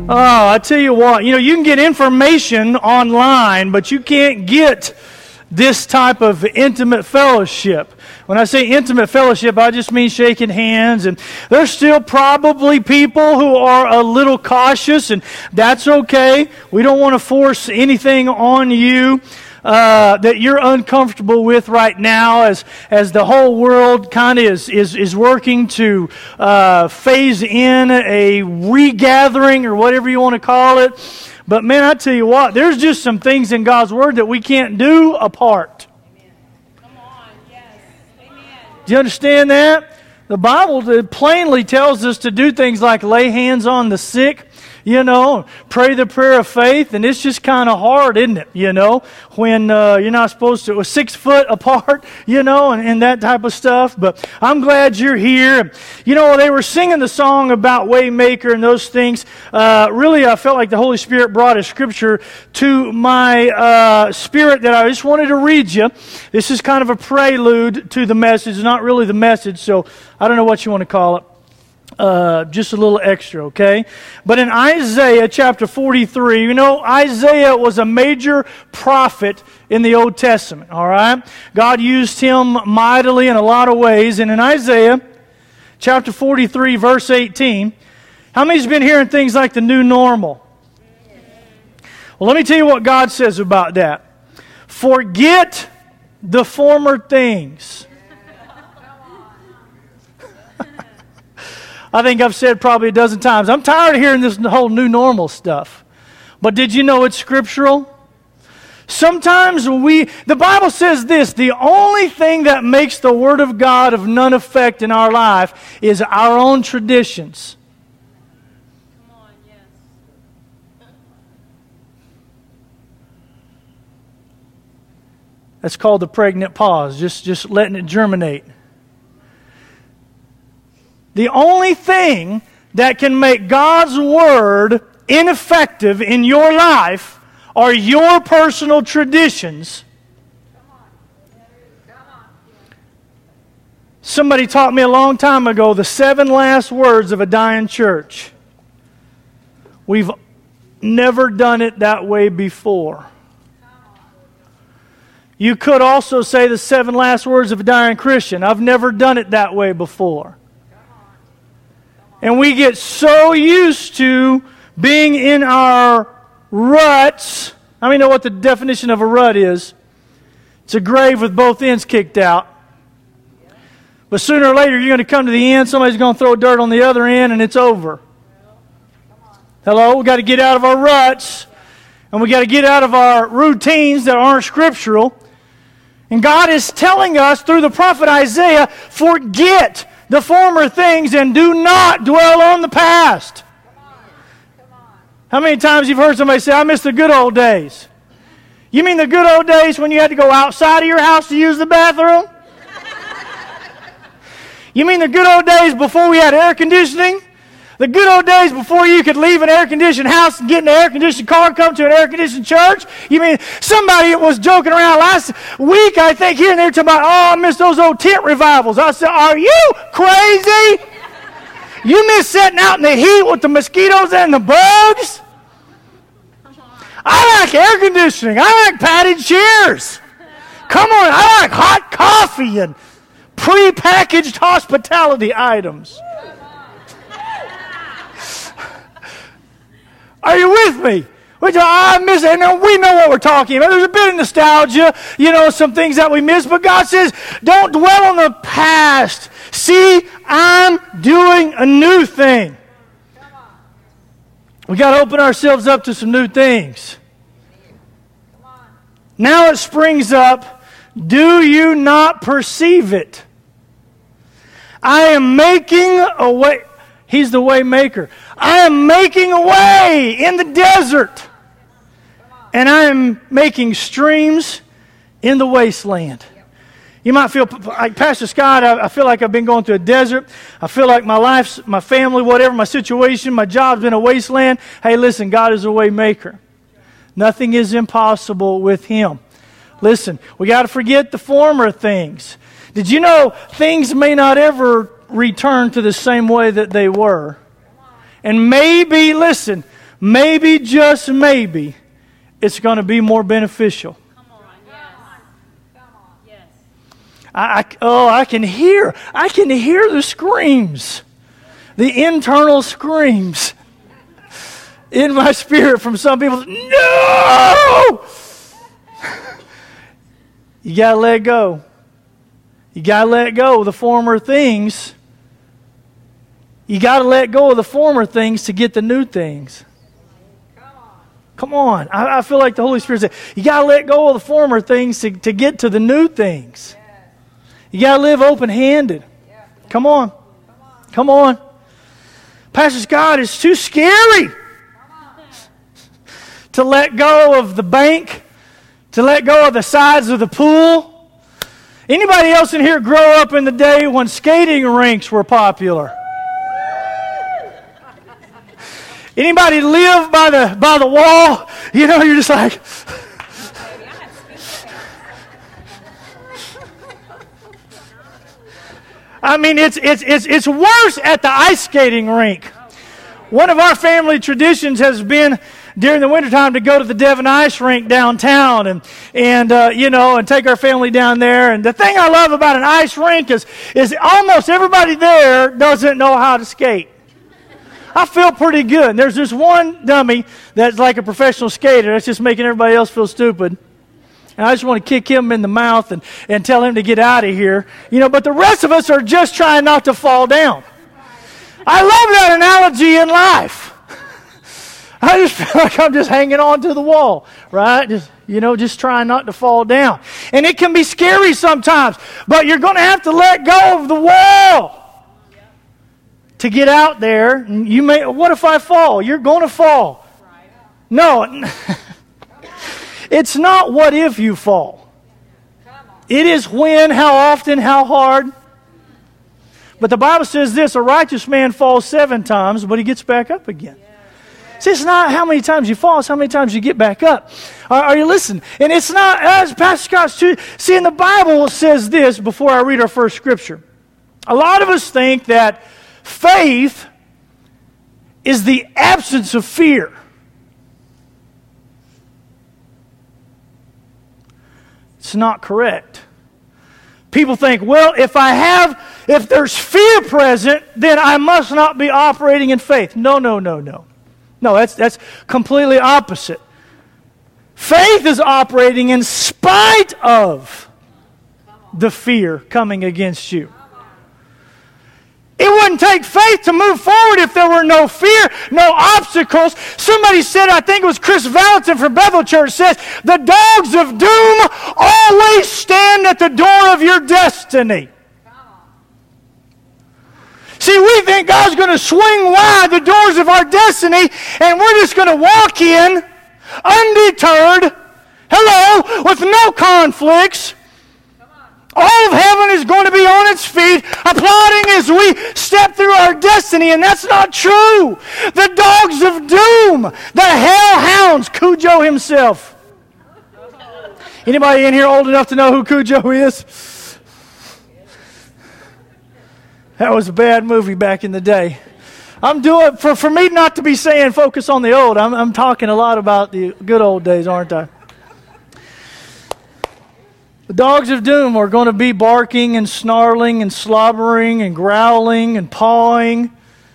Oh, I tell you what, you can get information online, but you can't get this type of intimate fellowship. When I say intimate fellowship, I just mean shaking hands. And there's still probably people who are a little cautious, and that's okay. We don't want to force anything on you that you're uncomfortable with right now, as the whole world kind of is working to phase in a regathering or whatever you want to call it. But man, I tell you what, there's just some things in God's Word that we can't do apart. Amen. Come on, yes. Amen. Do you understand that? The Bible plainly tells us to do things like lay hands on the sick, pray the prayer of faith, and it's just kind of hard, isn't it? When you're not supposed to, 6 foot apart, and that type of stuff. But I'm glad you're here. They were singing the song about Waymaker and those things. Really, I felt like the Holy Spirit brought a scripture to my spirit that I just wanted to read you. This is kind of a prelude to the message, not really the message, so I don't know what you want to call it. Just a little extra, okay? But in Isaiah chapter 43, Isaiah was a major prophet in the Old Testament, all right? God used him mightily in a lot of ways. And in Isaiah chapter 43, verse 18, how many's been hearing things like the new normal? Well, let me tell you what God says about that. Forget the former things. I think I've said probably a dozen times, I'm tired of hearing this whole new normal stuff. But did you know it's scriptural? Sometimes the Bible says this, the only thing that makes the Word of God of none effect in our life is our own traditions. Come on, yes. That's called the pregnant pause, just letting it germinate. The only thing that can make God's Word ineffective in your life are your personal traditions. Somebody taught me a long time ago the 7 last words of a dying church. We've never done it that way before. You could also say the 7 last words of a dying Christian. I've never done it that way before. And we get so used to being in our ruts. How many know what the definition of a rut is? It's a grave with both ends kicked out. But sooner or later, you're going to come to the end. Somebody's going to throw dirt on the other end, and it's over. Hello? We've got to get out of our ruts. And we've got to get out of our routines that aren't scriptural. And God is telling us through the prophet Isaiah, forget the former things and do not dwell on the past. Come on. How many times you've heard somebody say, I miss the good old days? You mean the good old days when you had to go outside of your house to use the bathroom? You mean the good old days before we had air conditioning? The good old days before you could leave an air-conditioned house and get in an air-conditioned car and come to an air-conditioned church? You mean somebody was joking around last week, I think, here and there, talking about, I miss those old tent revivals. I said, are you crazy? You miss sitting out in the heat with the mosquitoes and the bugs? I like air conditioning. I like padded chairs. Come on, I like hot coffee and pre-packaged hospitality items. Are you with me? I miss it. And we know what we're talking about. There's a bit of nostalgia, some things that we miss. But God says, don't dwell on the past. See, I'm doing a new thing. We got to open ourselves up to some new things. Now it springs up. Do you not perceive it? I am making a way. He's the way maker. I am making a way in the desert. And I am making streams in the wasteland. You might feel like Pastor Scott, I feel like I've been going through a desert. I feel like my life, my family, whatever, my situation, my job's been a wasteland. Hey, listen, God is a way maker. Nothing is impossible with Him. Listen, we got to forget the former things. Did you know things may not ever return to the same way that they were? And maybe, listen, maybe, just maybe, it's going to be more beneficial. Come on, yes. Come on. Yes. I can hear the screams, the internal screams in my spirit from some people. No! You got to let go. You got to let go of the former things. You got to let go of the former things to get the new things. Come on. I feel like the Holy Spirit said, you got to let go of the former things to get to the new things. You got to live open-handed. Come on. Come on. Pastor Scott, it's too scary to let go of the bank, to let go of the sides of the pool. Anybody else in here grow up in the day when skating rinks were popular? Anybody live by the wall? You know, you're just like... I mean, it's worse at the ice skating rink. One of our family traditions has been during the wintertime to go to the Devon Ice Rink downtown and take our family down there. And the thing I love about an ice rink is almost everybody there doesn't know how to skate. I feel pretty good. And there's this one dummy that's like a professional skater that's just making everybody else feel stupid. And I just want to kick him in the mouth and tell him to get out of here. But the rest of us are just trying not to fall down. I love that analogy in life. I just feel like I'm just hanging on to the wall, right? Just trying not to fall down. And it can be scary sometimes, but you're going to have to let go of the wall to get out there. And what if I fall? You're going to fall. No. It's not what if you fall. It is when, how often, how hard. But the Bible says this, a righteous man falls 7 times, but he gets back up again. See, it's not how many times you fall, it's how many times you get back up. Are you listening? And it's not, as Pastor Scott's too. See, in the Bible it says this before I read our first scripture. A lot of us think that faith is the absence of fear. It's not correct. People think, well, if there's fear present, then I must not be operating in faith. No. No, that's completely opposite. Faith is operating in spite of the fear coming against you. It wouldn't take faith to move forward if there were no fear, no obstacles. Somebody said, I think it was Chris Valentin from Bethel Church, says, the dogs of doom always stand at the door of your destiny. See, we think God's going to swing wide the doors of our destiny and we're just going to walk in undeterred, with no conflicts. All of heaven is going to be on its feet, applauding as we step through our destiny, and that's not true. The dogs of doom, the hellhounds, Cujo himself. Anybody in here old enough to know who Cujo is? That was a bad movie back in the day. I'm doing, for me not to be saying focus on the old, I'm talking a lot about the good old days, aren't I? The dogs of doom are going to be barking and snarling and slobbering and growling and pawing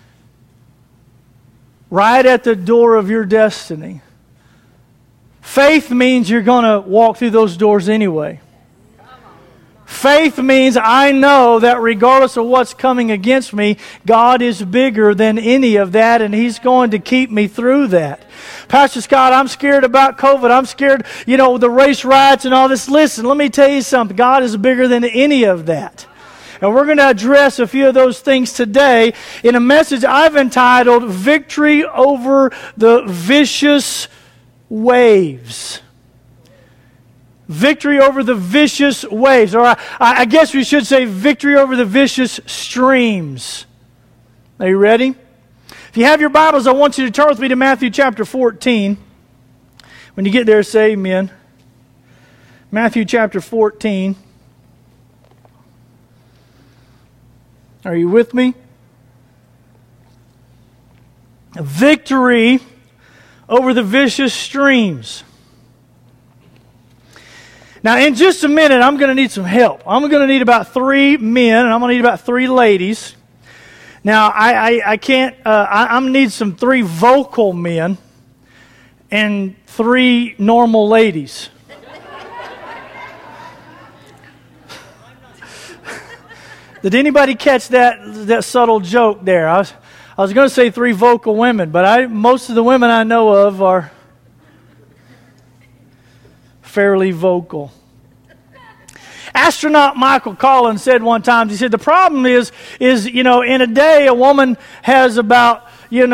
right at the door of your destiny. Faith means you're going to walk through those doors anyway. Faith means I know that regardless of what's coming against me, God is bigger than any of that, and He's going to keep me through that. Pastor Scott, I'm scared about COVID. I'm scared, the race riots and all this. Listen, let me tell you something. God is bigger than any of that. And we're going to address a few of those things today in a message I've entitled, Victory Over the Vicious Waves. Victory over the vicious waves. Or I guess we should say victory over the vicious streams. Are you ready? If you have your Bibles, I want you to turn with me to Matthew chapter 14. When you get there, say amen. Matthew chapter 14. Are you with me? Victory over the vicious streams. Now, in just a minute, I'm going to need some help. I'm going to need about 3 men, and I'm going to need about 3 ladies. Now, I can't, I'm going to need some 3 vocal men and 3 normal ladies. Did anybody catch that subtle joke there? I was going to say 3 vocal women, but most of the women I know of are fairly vocal. Astronaut Michael Collins said one time, he said, the problem is, in a day a woman has about,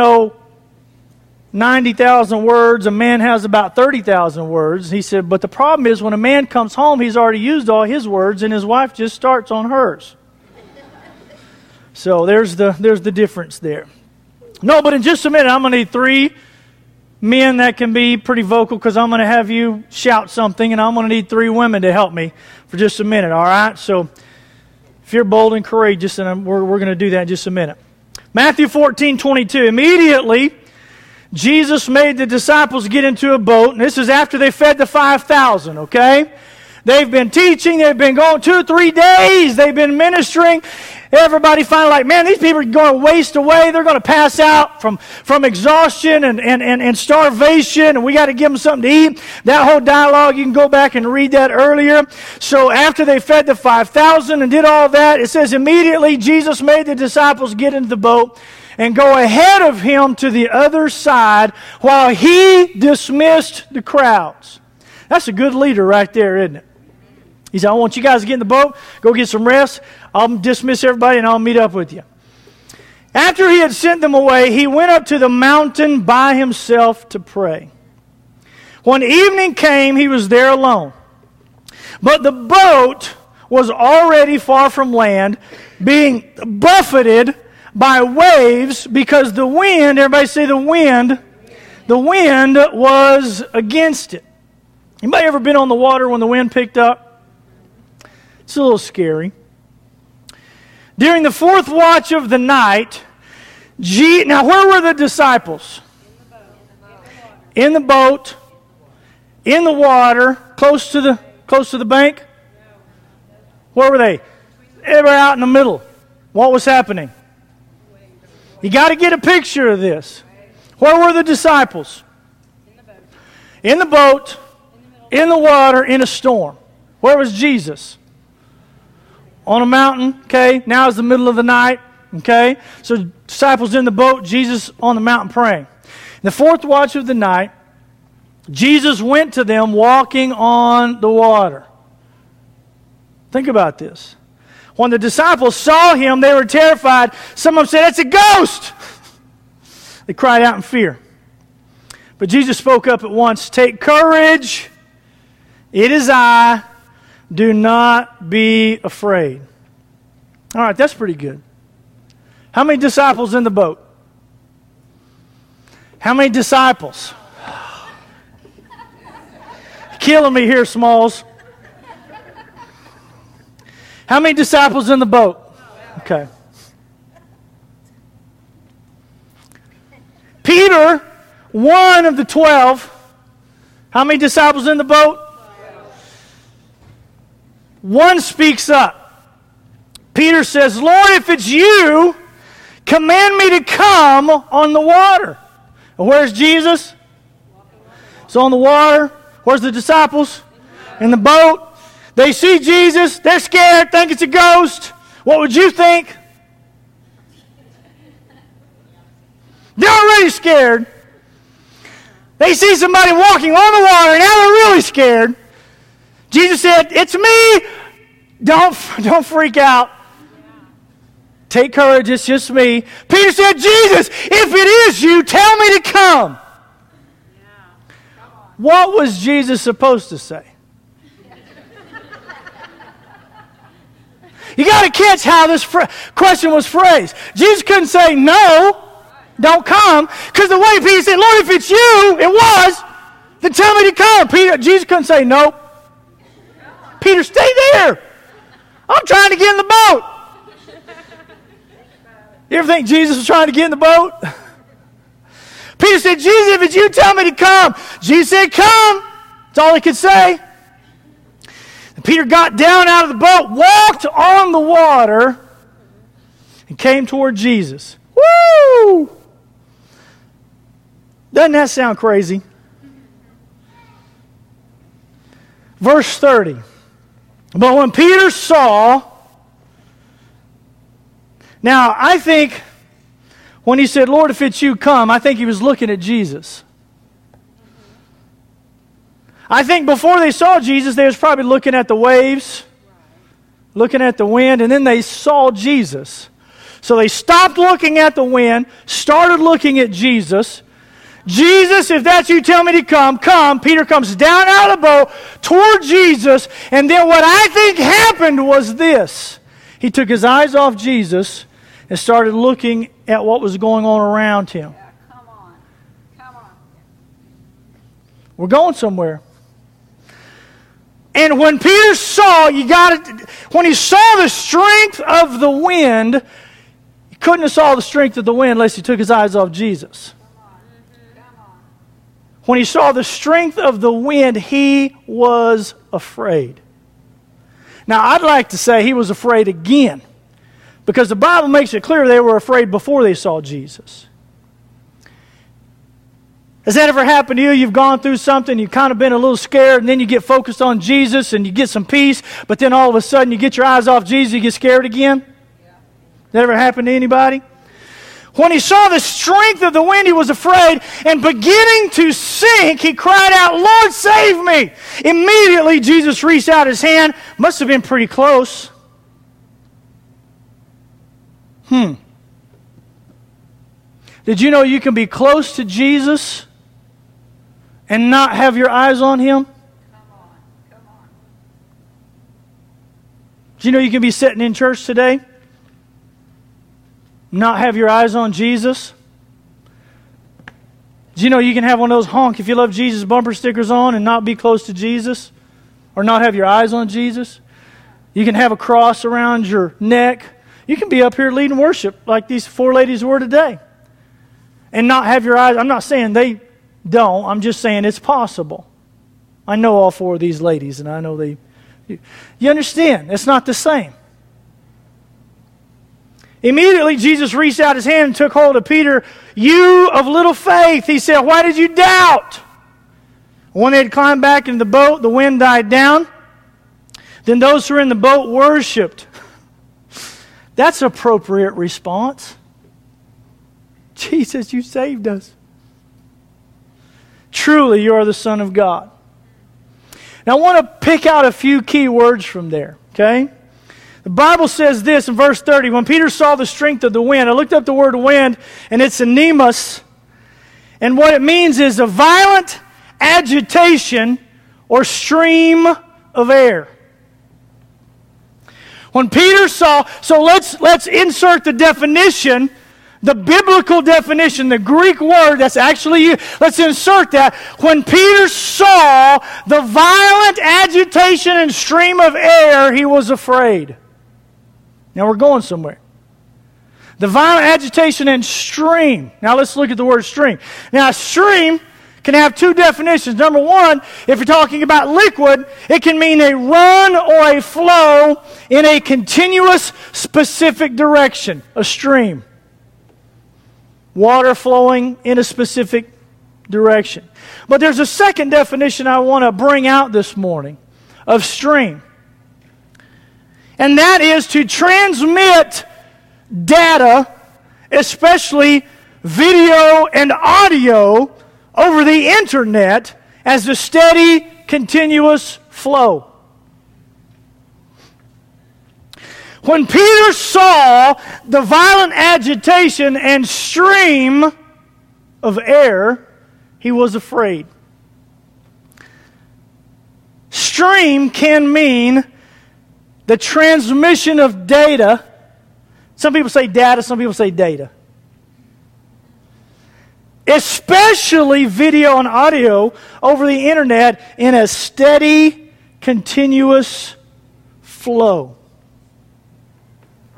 90,000 words, a man has about 30,000 words. He said, but the problem is when a man comes home, he's already used all his words and his wife just starts on hers. So there's the difference there. No, but in just a minute, I'm going to need 3 men that can be pretty vocal because I'm going to have you shout something, and I'm going to need 3 women to help me for just a minute, all right? So if you're bold and courageous, and we're going to do that in just a minute. Matthew 14:22. Immediately, Jesus made the disciples get into a boat, and this is after they fed the 5,000, okay? They've been teaching, they've been going 2 or 3 days, they've been ministering. Everybody finally like, man, these people are going to waste away. They're going to pass out from exhaustion and starvation, and we got to give them something to eat. That whole dialogue, you can go back and read that earlier. So after they fed the 5,000 and did all that, it says immediately Jesus made the disciples get into the boat and go ahead of him to the other side while he dismissed the crowds. That's a good leader right there, isn't it? He said, I want you guys to get in the boat, go get some rest. I'll dismiss everybody and I'll meet up with you. After he had sent them away, he went up to the mountain by himself to pray. When evening came, he was there alone. But the boat was already far from land, being buffeted by waves because the wind, everybody say the wind was against it. Anybody ever been on the water when the wind picked up? It's a little scary. During the 4th watch of the night, now where were the disciples? In the boat, in the water, close to the bank. Where were they? They were out in the middle. What was happening? You got to get a picture of this. Where were the disciples? In the boat, in the water, in a storm. Where was Jesus? On a mountain, okay? Now is the middle of the night, okay? So disciples in the boat, Jesus on the mountain praying. In the 4th watch of the night, Jesus went to them walking on the water. Think about this. When the disciples saw him, they were terrified. Some of them said, it's a ghost! They cried out in fear. But Jesus spoke up at once, take courage, it is I. Do not be afraid. All right, that's pretty good. How many disciples in the boat? How many disciples? Killing me here, Smalls. How many disciples in the boat? Okay. Peter, one of the 12. How many disciples in the boat? One speaks up. Peter says, Lord, if it's you, command me to come on the water. And where's Jesus? He's on the water. Where's the disciples? In the boat. They see Jesus. They're scared, think it's a ghost. What would you think? They're already scared. They see somebody walking on the water, and now they're really scared. Jesus said, it's me. Don't freak out. Take courage, it's just me. Peter said, Jesus, if it is you, tell me to come. What was Jesus supposed to say? You got to catch how this question was phrased. Jesus couldn't say, no, don't come. Because the way Peter said, Lord, if it's you, it was, then tell me to come. Jesus couldn't say, nope. Peter, stay there. I'm trying to get in the boat. You ever think Jesus was trying to get in the boat? Peter Peter said, Jesus, if it's you, tell me to come. Jesus said, come. That's all he could say. And Peter got down out of the boat, walked on the water, and came toward Jesus. Woo! Doesn't that sound crazy? Verse 30. But when Peter saw... Now, I think when he said, Lord, if it's you, come, I think he was looking at Jesus. I think before they saw Jesus, they was probably looking at the waves, looking at the wind, and then they saw Jesus. So they stopped looking at the wind, started looking at Jesus. Jesus, if that's you, tell me to come. Come. Peter comes down out of the boat toward Jesus, and then what I think happened was this. He took his eyes off Jesus and started looking at what was going on around him. Yeah, come on. Come on. We're going somewhere. And when Peter saw, when he saw the strength of the wind, he couldn't have saw the strength of the wind unless he took his eyes off Jesus. When he saw the strength of the wind, he was afraid. Now, I'd like to say he was afraid again, because the Bible makes it clear they were afraid before they saw Jesus. Has that ever happened to you? You've gone through something, you've kind of been a little scared, and then you get focused on Jesus and you get some peace, but then all of a sudden you get your eyes off Jesus, you get scared again? Has that ever happened to anybody? When he saw the strength of the wind, he was afraid, and beginning to sink, he cried out, Lord, save me! Immediately, Jesus reached out his hand. Must have been pretty close. Did you know you can be close to Jesus and not have your eyes on Him? Come on. Do you know you can be sitting in church today, not have your eyes on Jesus? Do you know you can have one of those honk if you love Jesus bumper stickers on and not be close to Jesus? Or not have your eyes on Jesus? You can have a cross around your neck. You can be up here leading worship like these four ladies were today and not have your eyes. I'm not saying they don't. I'm just saying it's possible. I know all four of these ladies, and I know they... You understand? It's not the same. Immediately, Jesus reached out his hand and took hold of Peter. You of little faith, he said, why did you doubt? When they had climbed back into the boat, the wind died down. Then those who were in the boat worshipped. That's an appropriate response. Jesus, you saved us. Truly, you are the Son of God. Now, I want to pick out a few key words from there, okay? The Bible says this in verse 30. When Peter saw the strength of the wind, I looked up the word wind, and it's anemus. And what it means is a violent agitation or stream of air. When Peter saw, so let's insert the definition, the biblical definition, the Greek word that's actually used. Let's insert that. When Peter saw the violent agitation and stream of air, he was afraid. Now we're going somewhere. The violent agitation and stream. Now let's look at the word stream. Now a stream can have two definitions. Number one, if you're talking about liquid, it can mean a run or a flow in a continuous, specific direction. A stream. Water flowing in a specific direction. But there's a second definition I want to bring out this morning of stream. And that is to transmit data, especially video and audio, over the internet as a steady, continuous flow. When Peter saw the violent agitation and stream of air, he was afraid. Stream can mean the transmission of data. Some people say data, some people say data. Especially video and audio over the internet in a steady, continuous flow.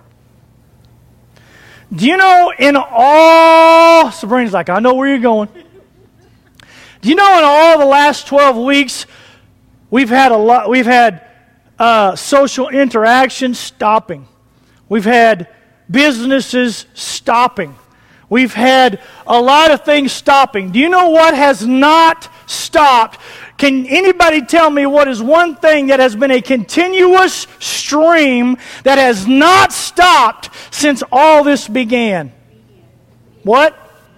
Do you know in all... Sabrina's like, I know where you're going. Do you know in all the last 12 weeks, we've had social interaction stopping. We've had businesses stopping. We've had a lot of things stopping. Do you know what has not stopped? Can anybody tell me what is one thing that has been a continuous stream that has not stopped since all this began? What?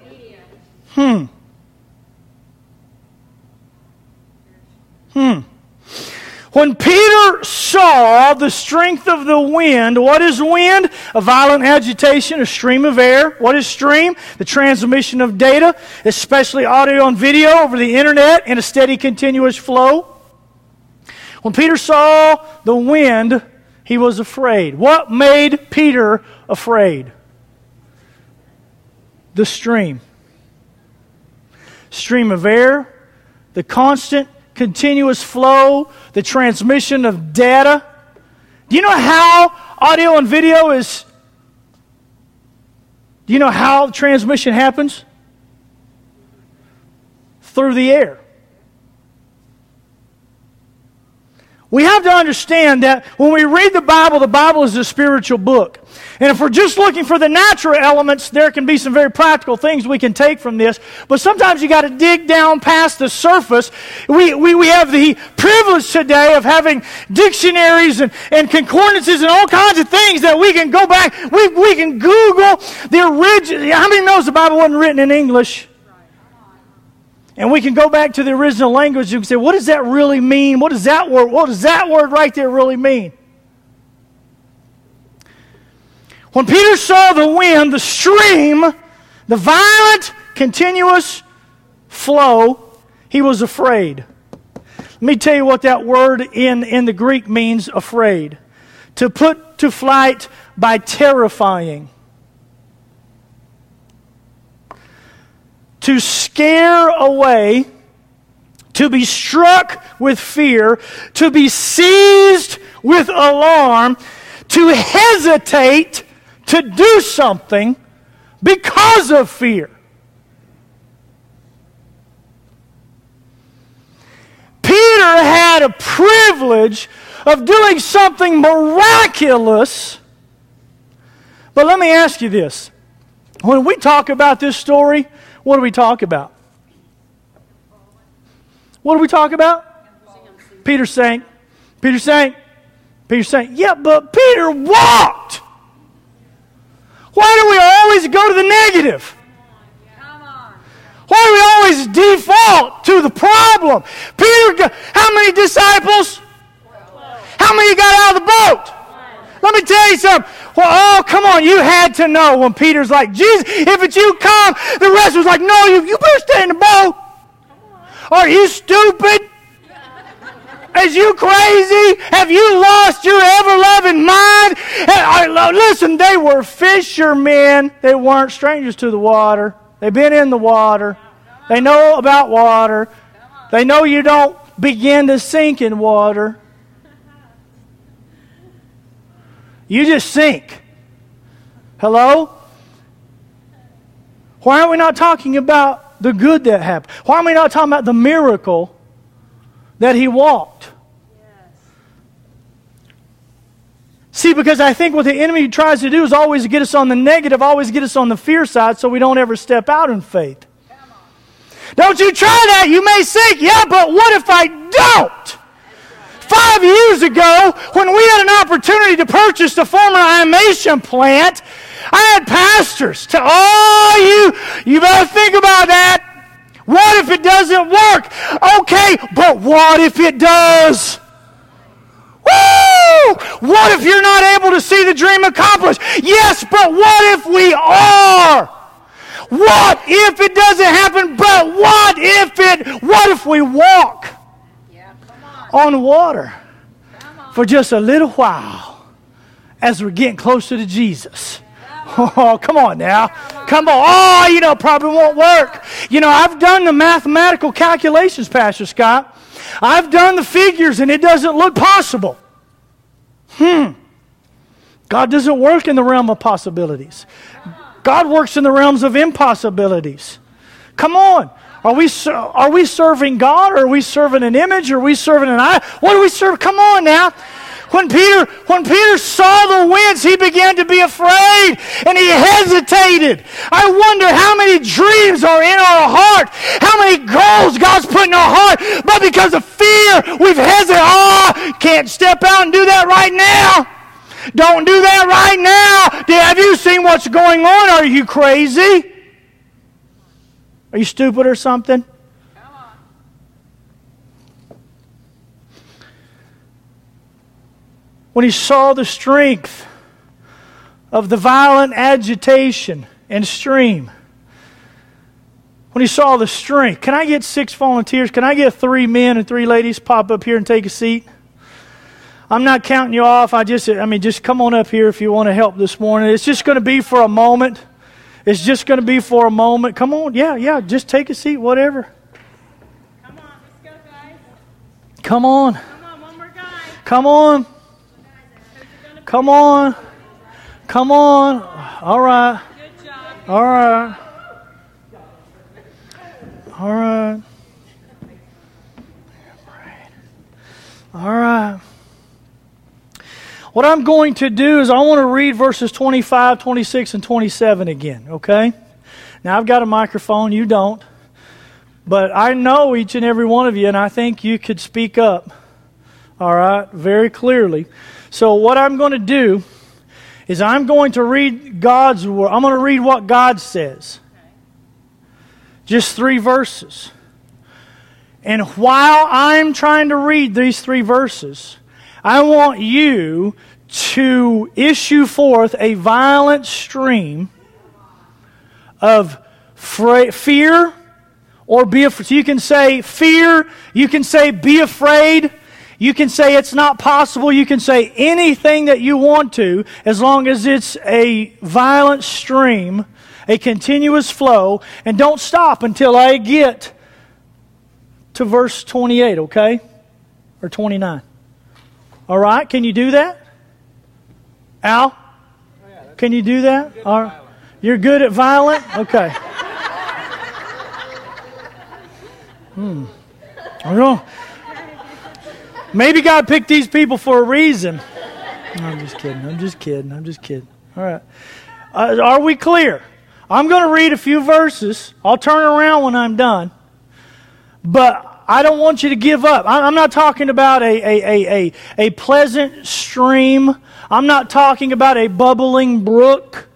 When Peter saw the strength of the wind, what is wind? A violent agitation, a stream of air. What is stream? The transmission of data, especially audio and video over the internet in a steady, continuous flow. When Peter saw the wind, he was afraid. What made Peter afraid? The stream. Stream of air, the constant, continuous flow, the transmission of data. Do you know how audio and video is? Do you know how transmission happens? Through the air. We have to understand that when we read the Bible is a spiritual book. And if we're just looking for the natural elements, there can be some very practical things we can take from this. But sometimes you got to dig down past the surface. We have the privilege today of having dictionaries and concordances and all kinds of things that we can go back. We can Google the original. How many knows the Bible wasn't written in English? And we can go back to the original language and say, what does that really mean? What does that word right there really mean? When Peter saw the wind, the stream, the violent, continuous flow, he was afraid. Let me tell you what that word in the Greek means, afraid. To put to flight by terrifying. To scare away, to be struck with fear, to be seized with alarm, to hesitate to do something because of fear. Peter had a privilege of doing something miraculous. But let me ask you this. When we talk about this story, what do we talk about? What do we talk about? Peter sank. Peter sank. Peter sank. Yeah, but Peter walked. Why do we always go to the negative? Why do we always default to the problem? Peter, how many disciples? How many got out of the boat? Let me tell you something. Well, oh, come on. You had to know when Peter's like, Jesus, if it's you, come. The rest was like, no, you better stay in the boat. Are you stupid? Is you crazy? Have you lost your ever-loving mind? Listen, they were fishermen. They weren't strangers to the water. They've been in the water. They know about water. They know you don't begin to sink in water. You just sink. Hello? Why are we not talking about the good that happened? Why are we not talking about the miracle that he walked? See, because I think what the enemy tries to do is always get us on the negative, always get us on the fear side so we don't ever step out in faith. Don't you try that, you may sink. Yeah, but what if I don't? 5 years ago, when we had an opportunity to purchase the former animation plant, I had pastors tell, you better think about that. What if it doesn't work? Okay, but what if it does? Woo! What if you're not able to see the dream accomplished? Yes, but what if we are? What if it doesn't happen? But what if we walk on water for just a little while as we're getting closer to Jesus? Oh, come on now. Come on. Oh, probably won't work. I've done the mathematical calculations, Pastor Scott. I've done the figures, and it doesn't look possible. God doesn't work in the realm of possibilities. God works in the realms of impossibilities. Come on. Are we serving God, or are we serving an image, or are we serving an idol? What do we serve? Come on now. When Peter saw the winds, he began to be afraid, and he hesitated. I wonder how many dreams are in our heart, how many goals God's put in our heart, but because of fear, we've hesitated. Can't step out and do that right now. Don't do that right now. Have you seen what's going on? Are you crazy? Are you stupid or something? When he saw the strength of the violent agitation and stream, when he saw the strength, can I get 6 volunteers? Can I get 3 men and 3 ladies pop up here and take a seat? I'm not counting you off. Just come on up here if you want to help this morning. It's just going to be for a moment. It's just going to be for a moment. Come on. Yeah. Just take a seat, whatever. Come on, let's go, guys. Come on. Come on, one more guy. Come on. Come on. Come on. All right. Good job. All right. All right. All right. What I'm going to do is I want to read verses 25, 26, and 27 again, okay? Now, I've got a microphone. You don't. But I know each and every one of you, and I think you could speak up, all right, very clearly. So what I'm going to do is I'm going to read God's word. I'm going to read what God says. Just 3 verses. And while I'm trying to read these 3 verses, I want you to issue forth a violent stream of fear or be afraid. So you can say fear, you can say be afraid, you can say it's not possible, you can say anything that you want to, as long as it's a violent stream, a continuous flow, and don't stop until I get to verse 28, okay? Or 29. All right, can you do that? Al? Can you do that? All right. You're good at violent? Okay. I don't know. Maybe God picked these people for a reason. No, I'm just kidding. All right. Are we clear? I'm going to read a few verses. I'll turn around when I'm done. But I don't want you to give up. I'm not talking about a pleasant stream. I'm not talking about a bubbling brook.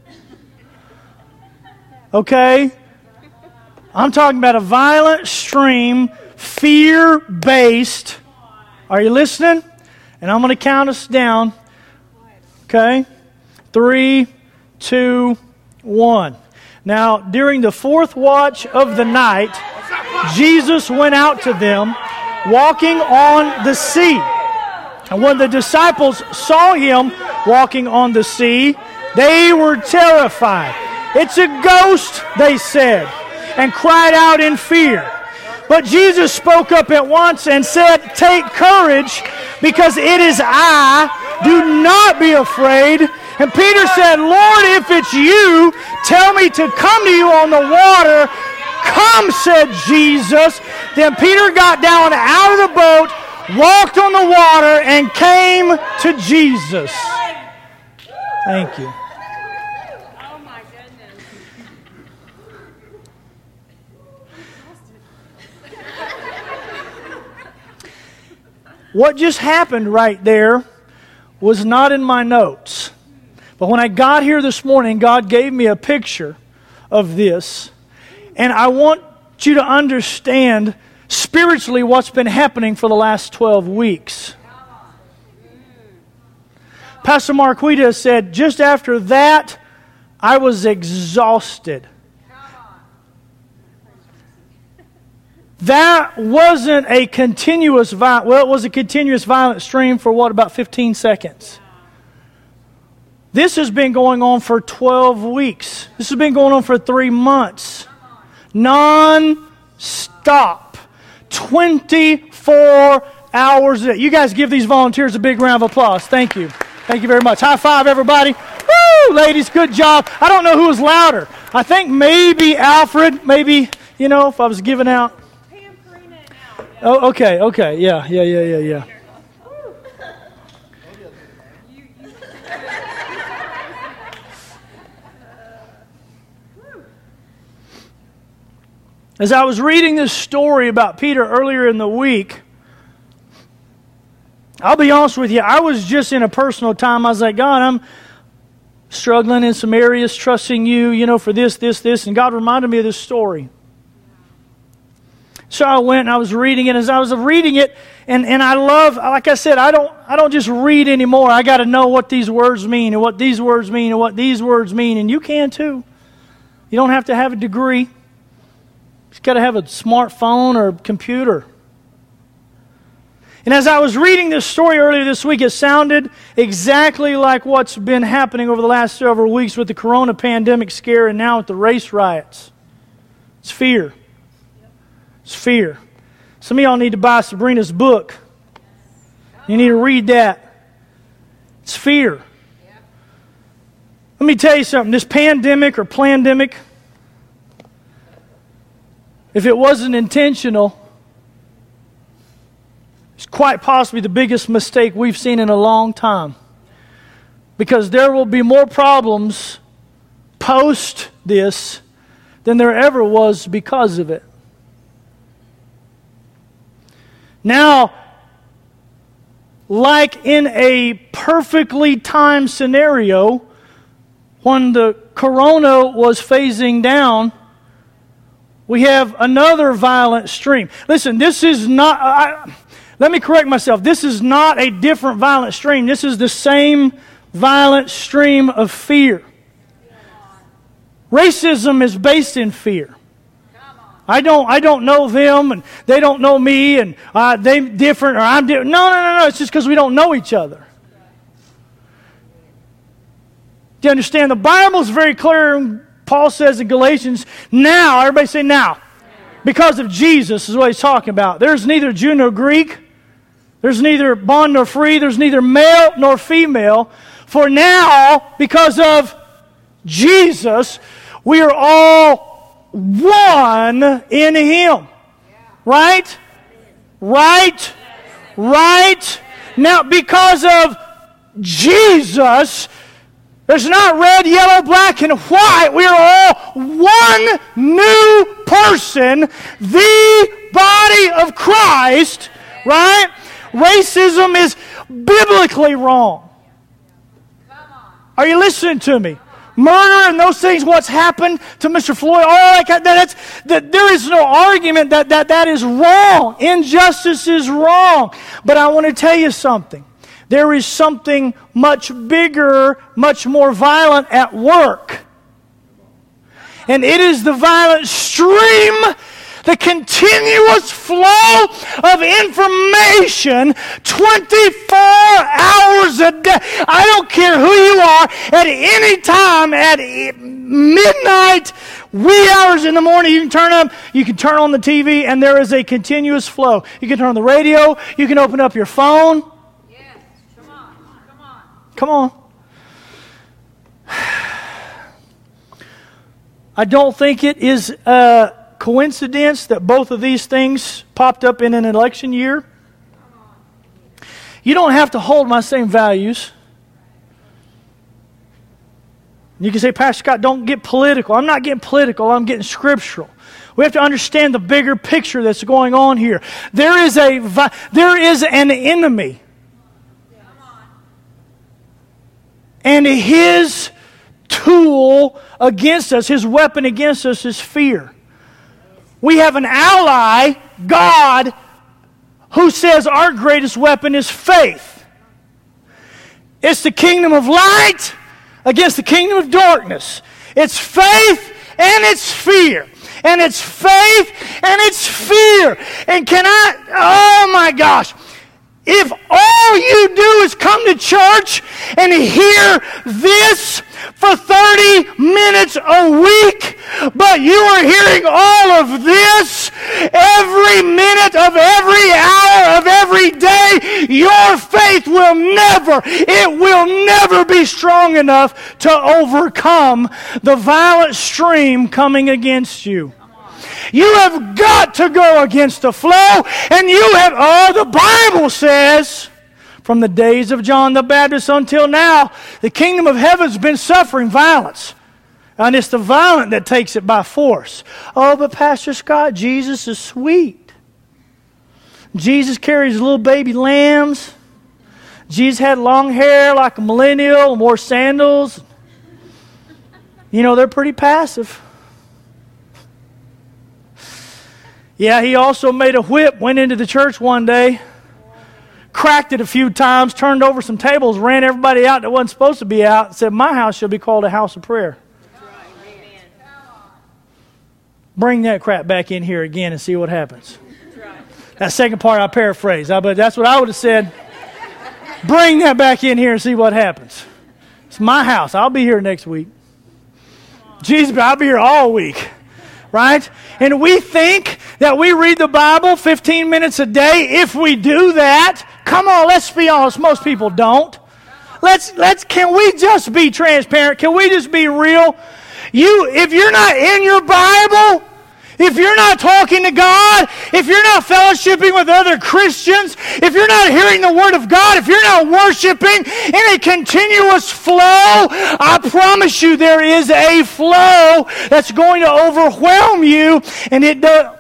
Okay? I'm talking about a violent stream, fear-based. Are you listening? And I'm going to count us down. Okay? 3, 2, 1. Now, during the 4th watch of the night, Jesus went out to them, walking on the sea. And when the disciples saw him walking on the sea, they were terrified. "It's a ghost," they said, and cried out in fear. But Jesus spoke up at once and said, "Take courage, because it is I. Do not be afraid." And Peter said, "Lord, if it's you, tell me to come to you on the water." "Come," said Jesus. Then Peter got down out of the boat, walked on the water, and came to Jesus. Thank you. Oh my goodness. What just happened right there was not in my notes. But when I got here this morning, God gave me a picture of this. And I want you to understand spiritually what's been happening for the last 12 weeks. Pastor Marquita said, just after that, I was exhausted. That wasn't a continuous it was a continuous violent stream for about 15 seconds. This has been going on for 12 weeks. This has been going on for 3 months. Non-stop. 24 hours a day. You guys give these volunteers a big round of applause. Thank you. Thank you very much. High five, everybody. Woo! Ladies, good job. I don't know who was louder. I think maybe Alfred, maybe You know, if I was giving out. Pam Karina and Al. Yeah. Oh, okay. Yeah. As I was reading this story about Peter earlier in the week, I'll be honest with you, I was just in a personal time. I was like, God, I'm struggling in some areas, trusting you, you know, for this. And God reminded me of this story. So I went and I was reading it. As I was reading it, and I love, like I said, I don't just read anymore. I got to know what these words mean and what these words mean and what these words mean. And you can too. You don't have to have a degree. You just got to have a smartphone or a computer. And as I was reading this story earlier this week, it sounded exactly like what's been happening over the last several weeks with the corona pandemic scare and now with the race riots. It's fear. It's fear. Some of y'all need to buy Sabrina's book. You need to read that. It's fear. Let me tell you something. This pandemic or plandemic, if it wasn't intentional, it's quite possibly the biggest mistake we've seen in a long time. Because there will be more problems post this than there ever was because of it. Now, like in a perfectly timed scenario, when the corona was phasing down, we have another violent stream. Listen, this is not... let me correct myself. This is not a different violent stream. This is the same violent stream of fear. Racism is based in fear. I don't know them, and they don't know me, and they different, or I'm different. No. It's just because we don't know each other. Do you understand? The Bible's very clear. Paul says in Galatians, now, everybody say now. Because of Jesus is what he's talking about. There's neither Jew nor Greek. There's neither bond nor free. There's neither male nor female. For now, because of Jesus, we are all one in Him. Right? Now, because of Jesus, there's not red, yellow, black, and white. We are all one new person, the body of Christ, right? Racism is biblically wrong. Are you listening to me? Murder and those things, what's happened to Mr. Floyd, all that, there is no argument that is wrong. Injustice is wrong. But I want to tell you something. There is something much bigger, much more violent at work. And it is the violent stream, the continuous flow of information 24 hours a day. I don't care who you are, at any time, at midnight, wee hours in the morning, you can turn on the TV, and there is a continuous flow. You can turn on the radio, you can open up your phone. Yes, Come on. I don't think it is a coincidence that both of these things popped up in an election year. You don't have to hold my same values. You can say, Pastor Scott, don't get political. I'm not getting political. I'm getting scriptural. We have to understand the bigger picture that's going on here. There is an enemy. And his tool against us, his weapon against us is fear. We have an ally, God, who says our greatest weapon is faith. It's the kingdom of light against the kingdom of darkness. It's faith and it's fear. And it's faith and it's fear. And oh my gosh. If all you do is come to church and hear this for 30 minutes a week, but you are hearing all of this every minute of every hour of every day, your faith will never be strong enough to overcome the violent stream coming against you. You have got to go against the flow, and the Bible says, from the days of John the Baptist until now, the kingdom of heaven's been suffering violence. And it's the violent that takes it by force. Oh, but Pastor Scott, Jesus is sweet. Jesus carries little baby lambs. Jesus had long hair like a millennial and wore sandals. You know, they're pretty passive. Yeah, he also made a whip, went into the church one day, cracked it a few times, turned over some tables, ran everybody out that wasn't supposed to be out, and said, my house shall be called a house of prayer. Bring that crap back in here again and see what happens. That second part I paraphrase, but that's what I would have said. Bring that back in here and see what happens. It's my house. I'll be here next week. Jesus, I'll be here all week. Right? And we think that we read the Bible 15 minutes a day. If we do that, come on, let's be honest. Most people don't. Can we just be transparent? Can we just be real? If you're not in your Bible, if you're not talking to God, if you're not fellowshipping with other Christians, if you're not hearing the Word of God, if you're not worshiping in a continuous flow, I promise you there is a flow that's going to overwhelm you. And it does.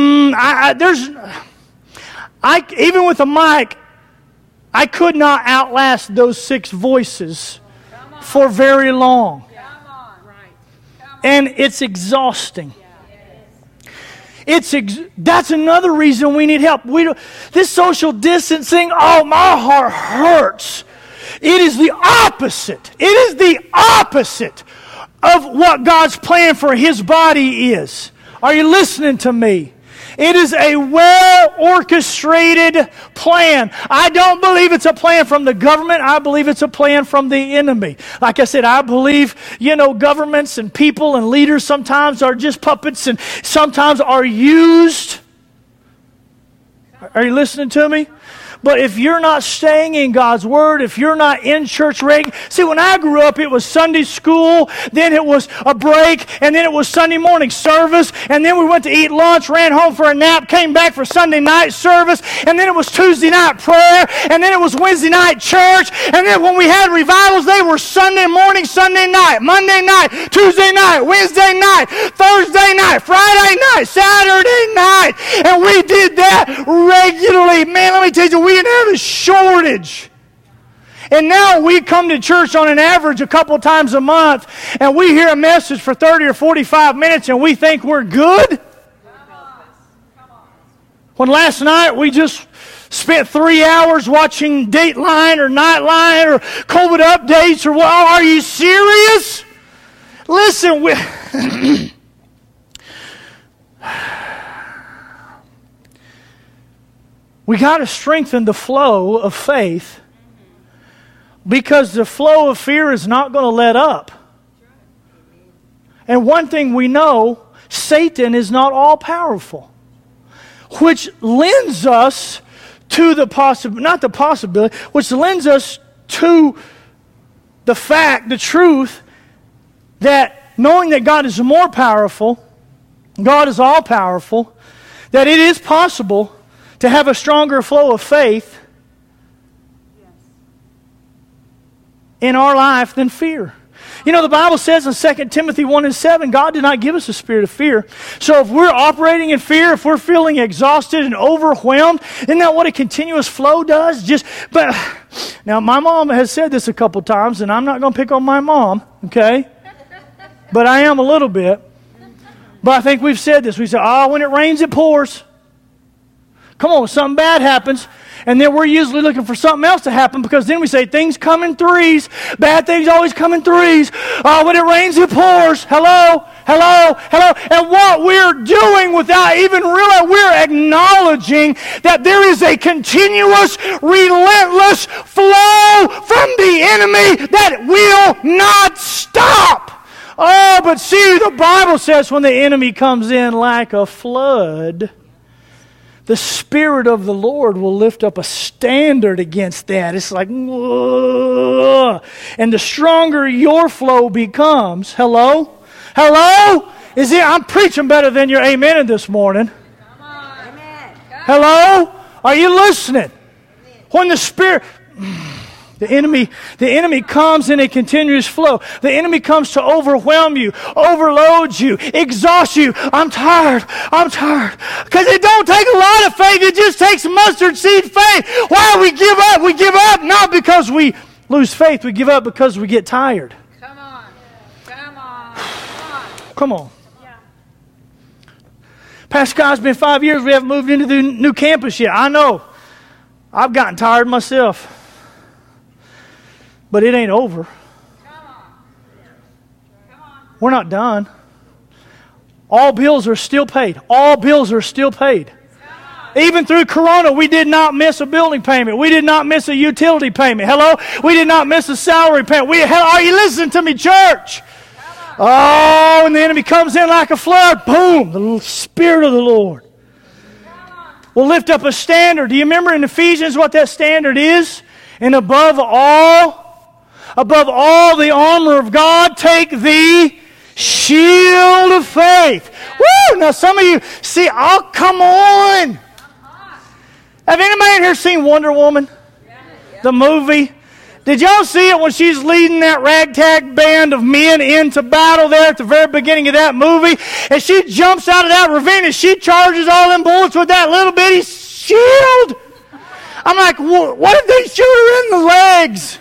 Even with a mic, I could not outlast those 6 voices for very long. And it's exhausting. That's another reason we need help. This social distancing, my heart hurts. It is the opposite. It is the opposite of what God's plan for His body is. Are you listening to me? It is a well-orchestrated plan. I don't believe it's a plan from the government. I believe it's a plan from the enemy. Like I said, I believe, governments and people and leaders sometimes are just puppets and sometimes are used. Are you listening to me? But if you're not staying in God's Word, if you're not in church regularly, see, when I grew up, it was Sunday school, then it was a break, and then it was Sunday morning service, and then we went to eat lunch, ran home for a nap, came back for Sunday night service, and then it was Tuesday night prayer, and then it was Wednesday night church, and then when we had revivals, they were Sunday morning, Sunday night, Monday night, Tuesday night, Wednesday night, Thursday night, Friday night, Saturday night, and we did that regularly. Man, let me tell you, we didn't have a shortage. And now we come to church on an average a couple times a month, and we hear a message for 30 or 45 minutes, and we think we're good. When last night we just spent 3 hours watching Dateline or Nightline or COVID updates or what? Are you serious? Listen, we got to strengthen the flow of faith, because the flow of fear is not going to let up. And one thing we know, Satan is not all powerful, which lends us to which lends us to the truth that knowing that God is more powerful, God is all powerful, that it is possible to have a stronger flow of faith in our life than fear. The Bible says in 2 Timothy 1:7, God did not give us a spirit of fear. So if we're operating in fear, if we're feeling exhausted and overwhelmed, isn't that what a continuous flow does? But now my mom has said this a couple times, and I'm not going to pick on my mom, okay? But I am a little bit. But I think we've said this. We say, when it rains, it pours. Come on, something bad happens, and then we're usually looking for something else to happen, because then we say things come in threes. Bad things always come in threes. When it rains, it pours. Hello. And what we're doing without even realizing, we're acknowledging that there is a continuous, relentless flow from the enemy that will not stop. But see, the Bible says when the enemy comes in like a flood, the Spirit of the Lord will lift up a standard against that. It's like, whoa. And the stronger your flow becomes, hello? Is it? I'm preaching better than you're amening this morning. Come on. Amen. Hello? Are you listening? When the Spirit... The enemy comes in a continuous flow. The enemy comes to overwhelm you, overload you, exhaust you. I'm tired. Because it don't take a lot of faith. It just takes mustard seed faith. Why we give up? We give up not because we lose faith. We give up because we get tired. Come on. Come on. Yeah. Pastor Scott, it's been 5 years. We haven't moved into the new campus yet. I know. I've gotten tired myself. But it ain't over. We're not done. All bills are still paid. Even through Corona, we did not miss a building payment. We did not miss a utility payment. Hello? We did not miss a salary payment. Are you listening to me, church? Oh, and the enemy comes in like a flood. Boom! The Spirit of the Lord will lift up a standard. Do you remember in Ephesians what that standard is? And above all the armor of God, take the shield of faith. Woo! Now some of you see, oh, come on. Have anybody in here seen Wonder Woman? The movie? Did y'all see it when she's leading that ragtag band of men into battle there at the very beginning of that movie? And she jumps out of that ravine and she charges all them bullets with that little bitty shield. I'm like, what if they shoot her in the legs?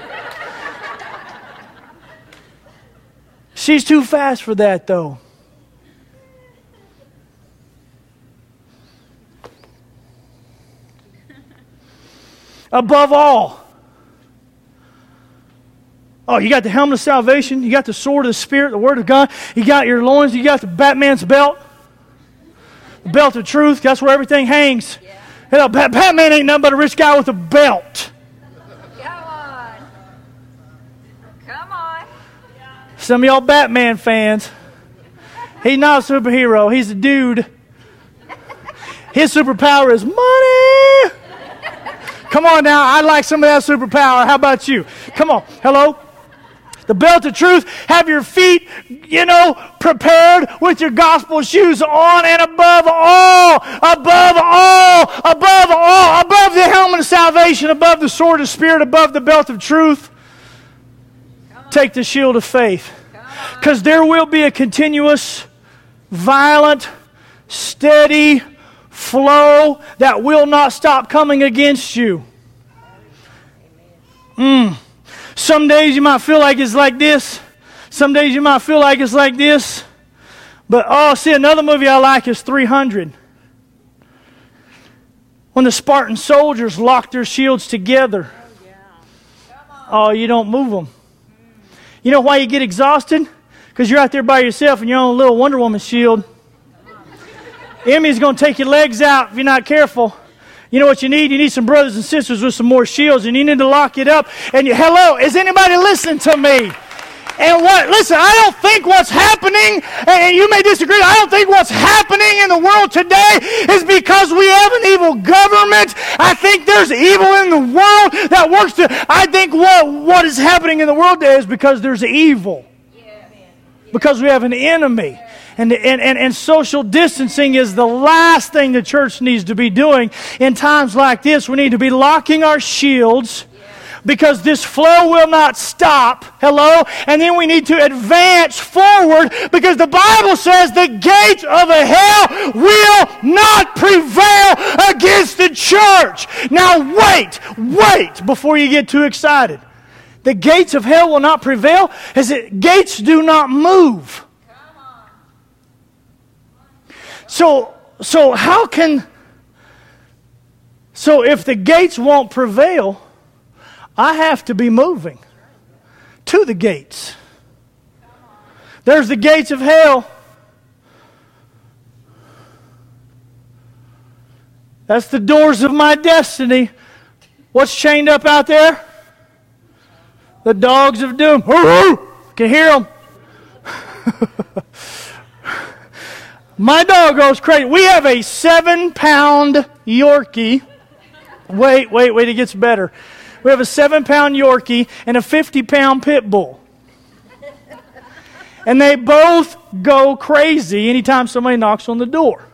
She's too fast for that, though. Above all. Oh, you got the helmet of salvation. You got the sword of the Spirit, the Word of God. You got your loins. You got the Batman's belt. The belt of truth. That's where everything hangs. Yeah. You know, Batman ain't nothing but a rich guy with a belt. Some of y'all Batman fans. He's not a superhero. He's a dude. His superpower is money. Come on now. I'd like some of that superpower. How about you? Come on. Hello? The belt of truth. Have your feet, prepared with your gospel shoes on, and above the helmet of salvation, above the sword of Spirit, above the belt of truth. Take the shield of faith. Because there will be a continuous, violent, steady flow that will not stop coming against you. Some days you might feel like it's like this. Some days you might feel like it's like this. But, see, another movie I like is 300. When the Spartan soldiers locked their shields together. Oh, you don't move them. You know why you get exhausted? Because you're out there by yourself and you're on a little Wonder Woman shield. The enemy's going to take your legs out if you're not careful. You know what you need? You need some brothers and sisters with some more shields, and you need to lock it up. And hello, is anybody listening to me? And listen, I don't think what's happening, and you may disagree, I don't think what's happening in the world today is because we have an evil government. I think there's evil in the world that works I think what is happening in the world today is because there's evil. Because we have an enemy. And social distancing is the last thing the church needs to be doing in times like this. We need to be locking our shields because this flow will not stop. Hello? And then we need to advance forward because the Bible says the gates of hell will not prevail against the church. Now wait before you get too excited. The gates of hell will not prevail as gates do not move. So if the gates won't prevail, I have to be moving to the gates. There's the gates of hell. That's the doors of my destiny. What's chained up out there? The dogs of doom. Can hear them. My dog goes crazy. We have a 7-pound Yorkie. Wait, it gets better. We have a 7-pound Yorkie and a 50-pound pit bull. And they both go crazy anytime somebody knocks on the door.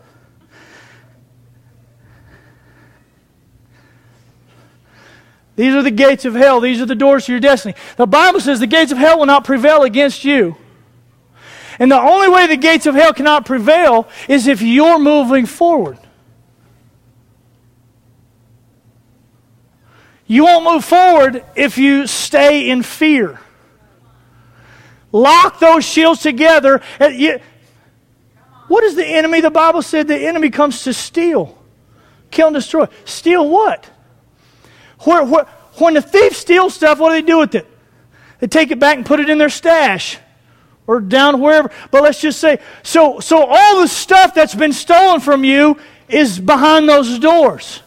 These are the gates of hell. These are the doors to your destiny. The Bible says the gates of hell will not prevail against you. And the only way the gates of hell cannot prevail is if you're moving forward. You won't move forward if you stay in fear. Lock those shields together. What is the enemy? The Bible said the enemy comes to steal, kill, and destroy. Steal what? When the thief steals stuff, what do they do with it? They take it back and put it in their stash or down wherever. But let's just say, so all the stuff that's been stolen from you is behind those doors.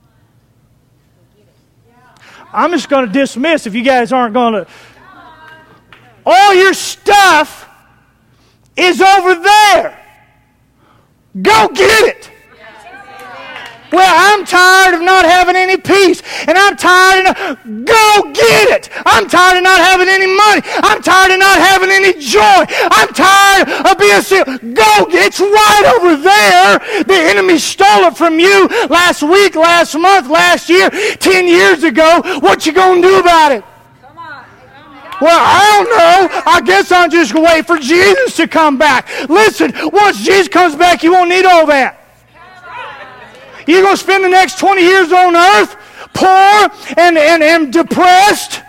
I'm just going to dismiss if you guys aren't going to. All your stuff is over there. Go get it. Well, I'm tired of not having any peace, and I'm tired of go get it. I'm tired of not having any money. I'm tired of not having any joy. I'm tired of being sick. Go get it. It's right over there. The enemy stole it from you last week, last month, last year, 10 years ago. What you gonna do about it? Well, I don't know. I guess I'll just wait for Jesus to come back. Listen, once Jesus comes back, you won't need all that. You're going to spend the next 20 years on earth poor and depressed?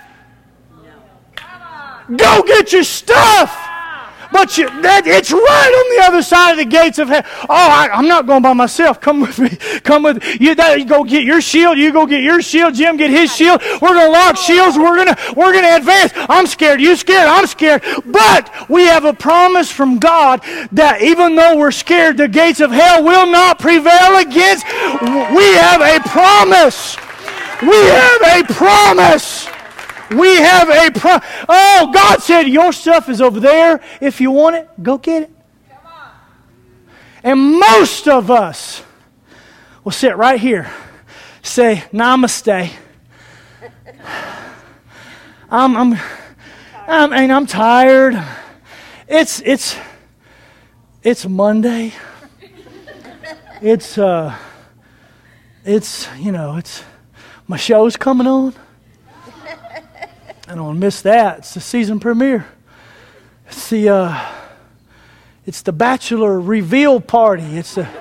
Go get your stuff. But it's right on the other side of the gates of hell. Oh, I'm not going by myself. Come with me. Come with me. You go get your shield. You go get your shield. Jim, get his shield. We're going to lock shields. We're going to advance. I'm scared. You scared? I'm scared. But we have a promise from God that even though we're scared, the gates of hell will not prevail against. We have a promise. We have a promise. We have a Oh, God said your stuff is over there. If you want it, go get it. And most of us will sit right here, say, Namaste. I'm tired. It's Monday. It's my show's coming on. I don't want to miss that. It's the season premiere. It's the Bachelor reveal party.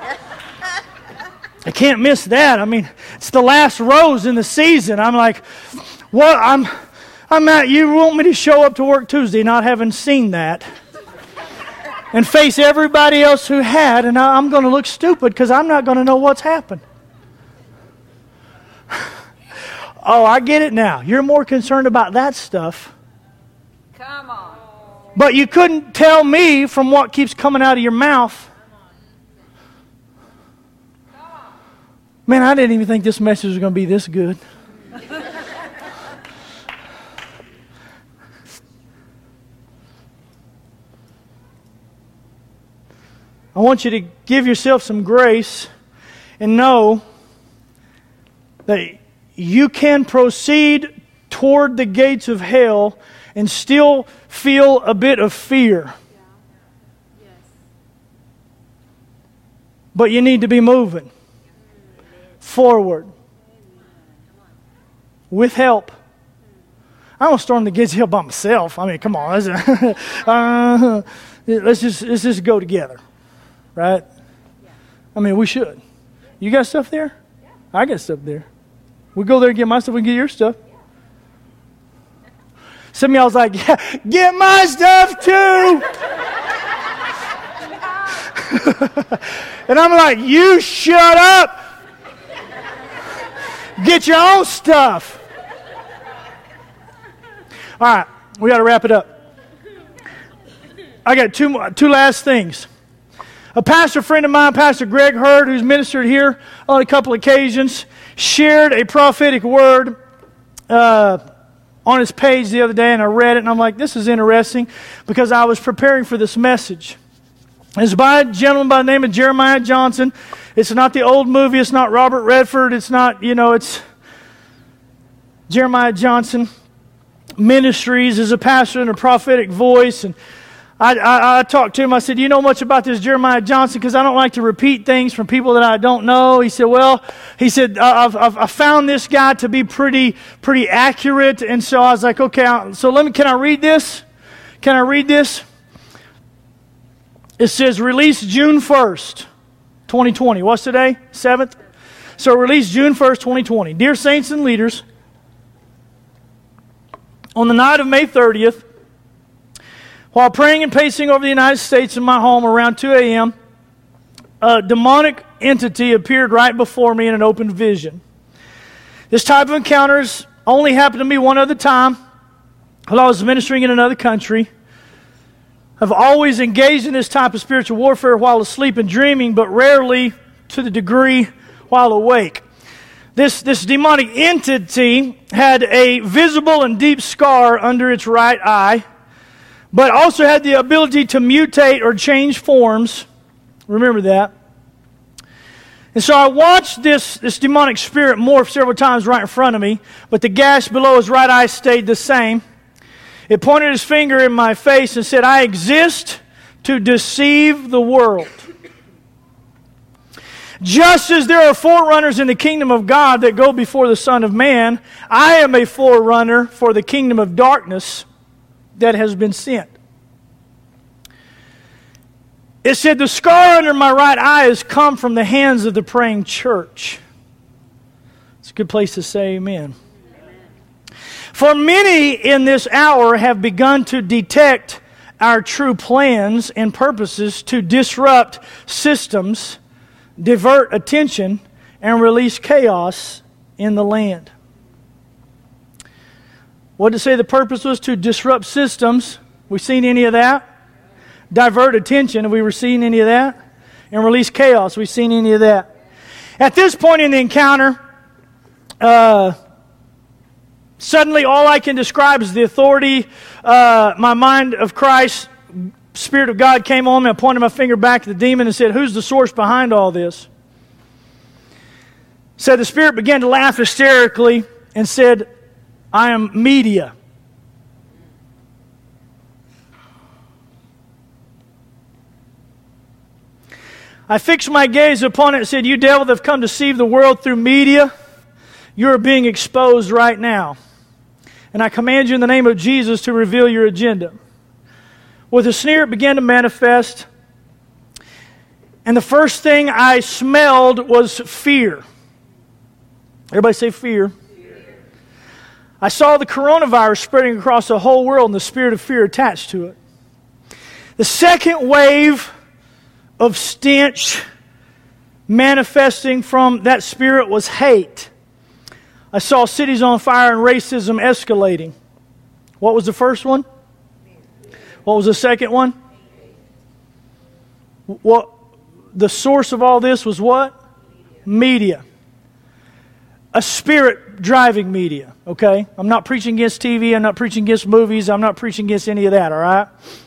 I can't miss that. I mean, it's the last rose in the season. I'm like, what? I'm at. You want me to show up to work Tuesday not having seen that, and face everybody else who had, and I'm going to look stupid because I'm not going to know what's happened. Oh, I get it now. You're more concerned about that stuff. Come on. But you couldn't tell me from what keeps coming out of your mouth. Man, I didn't even think this message was going to be this good. I want you to give yourself some grace and know that you can proceed toward the gates of hell and still feel a bit of fear. But you need to be moving forward with help. I don't storm the gates of hell by myself. I mean, come on. Let's just go together. Right? I mean, we should. You got stuff there? I got stuff there. We go there and get my stuff, we can get your stuff. Some of y'all's like, yeah, get my stuff too. And I'm like, you shut up. Get your own stuff. All right, we got to wrap it up. I got two last things. A pastor friend of mine, Pastor Greg Hurd, who's ministered here on a couple occasions, shared a prophetic word on his page the other day, and I read it, and I'm like, this is interesting, because I was preparing for this message. It's by a gentleman by the name of Jeremiah Johnson. It's not the old movie. It's not Robert Redford. It's not, it's Jeremiah Johnson Ministries is a pastor and a prophetic voice, and I talked to him. I said, "Do you know much about this Jeremiah Johnson? Because I don't like to repeat things from people that I don't know." He said, "Well," he said, "I found this guy to be pretty accurate." And so I was like, "Okay, so can I read this? Can I read this?" It says, "Released June 1st, 2020. What's today? 7th? So released June 1st, 2020. Dear saints and leaders, on the night of May 30th, while praying and pacing over the United States in my home around 2 a.m., a demonic entity appeared right before me in an open vision. This type of encounters only happened to me one other time while I was ministering in another country. I've always engaged in this type of spiritual warfare while asleep and dreaming, but rarely to the degree while awake. This demonic entity had a visible and deep scar under its right eye, but also had the ability to mutate or change forms. Remember that. And so I watched this demonic spirit morph several times right in front of me, but the gash below his right eye stayed the same. It pointed his finger in my face and said, "I exist to deceive the world." Just as there are forerunners in the kingdom of God that go before the Son of Man, I am a forerunner for the kingdom of darkness that has been sent. It said, "The scar under my right eye has come from the hands of the praying church." It's a good place to say amen. For many in this hour have begun to detect our true plans and purposes to disrupt systems, divert attention, and release chaos in the land. What did it say the purpose was? To disrupt systems. We seen any of that? Divert attention. Have we seen any of that? And release chaos. We seen any of that? At this point in the encounter, suddenly all I can describe is the authority, my mind of Christ, Spirit of God came on me. I pointed my finger back at the demon and said, "Who's the source behind all this?" So the Spirit began to laugh hysterically and said, "I am media." I fixed my gaze upon it and said, "You devil that have come to deceive the world through media, you are being exposed right now. And I command you in the name of Jesus to reveal your agenda." With a sneer, it began to manifest. And the first thing I smelled was fear. Everybody say fear. I saw the coronavirus spreading across the whole world and the spirit of fear attached to it. The second wave of stench manifesting from that spirit was hate. I saw cities on fire and racism escalating. What was the first one? What was the second one? What the source of all this was what? Media. A spirit driving media, okay? I'm not preaching against TV, I'm not preaching against movies, I'm not preaching against any of that, all right?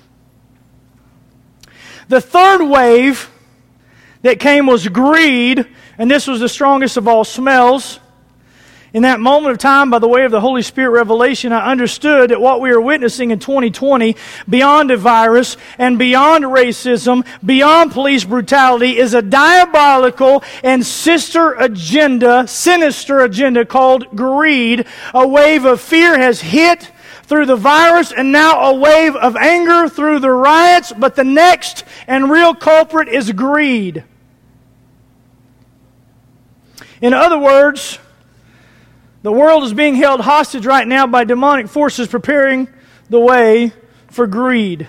The third wave that came was greed, and this was the strongest of all smells. In that moment of time, by the way of the Holy Spirit revelation, I understood that what we are witnessing in 2020, beyond a virus and beyond racism, beyond police brutality, is a diabolical and sinister agenda called greed. A wave of fear has hit through the virus, and now a wave of anger through the riots, but the next and real culprit is greed. In other words, the world is being held hostage right now by demonic forces preparing the way for greed.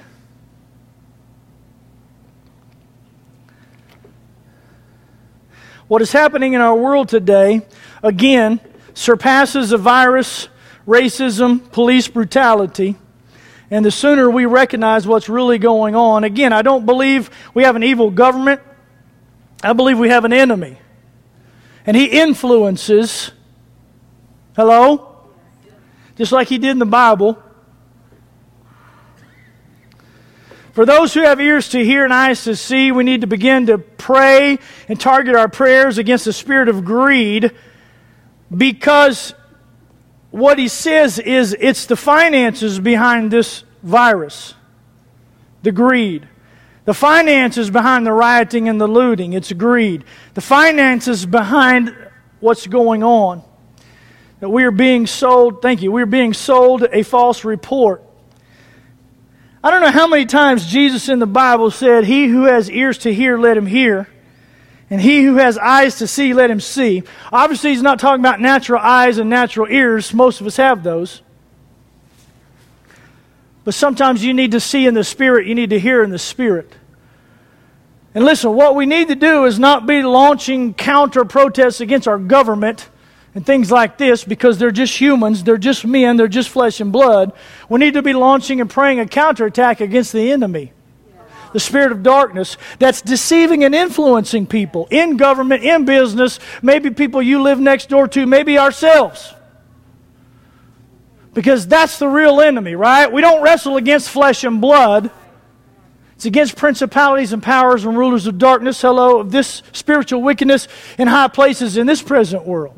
What is happening in our world today, again, surpasses a virus, racism, police brutality. And the sooner we recognize what's really going on, again, I don't believe we have an evil government. I believe we have an enemy. And he influences. Hello? Just like he did in the Bible. For those who have ears to hear and eyes to see, we need to begin to pray and target our prayers against the spirit of greed, because what he says is it's the finances behind this virus. the greed. The finances behind the rioting and the looting, it's greed. The finances behind what's going on. That we are being sold, we are being sold a false report. I don't know how many times Jesus in the Bible said, "He who has ears to hear, let him hear. And he who has eyes to see, let him see." Obviously, he's not talking about natural eyes and natural ears. Most of us have those. But sometimes you need to see in the Spirit, you need to hear in the Spirit. And listen, what we need to do is not be launching counter-protests against our government and things like this, because they're just humans, they're just men, they're just flesh and blood. We need to be launching and praying a counterattack against the enemy, the spirit of darkness that's deceiving and influencing people in government, in business, maybe people you live next door to, maybe ourselves. Because that's the real enemy, right? We don't wrestle against flesh and blood. It's against principalities and powers and rulers of darkness, of this spiritual wickedness in high places in this present world.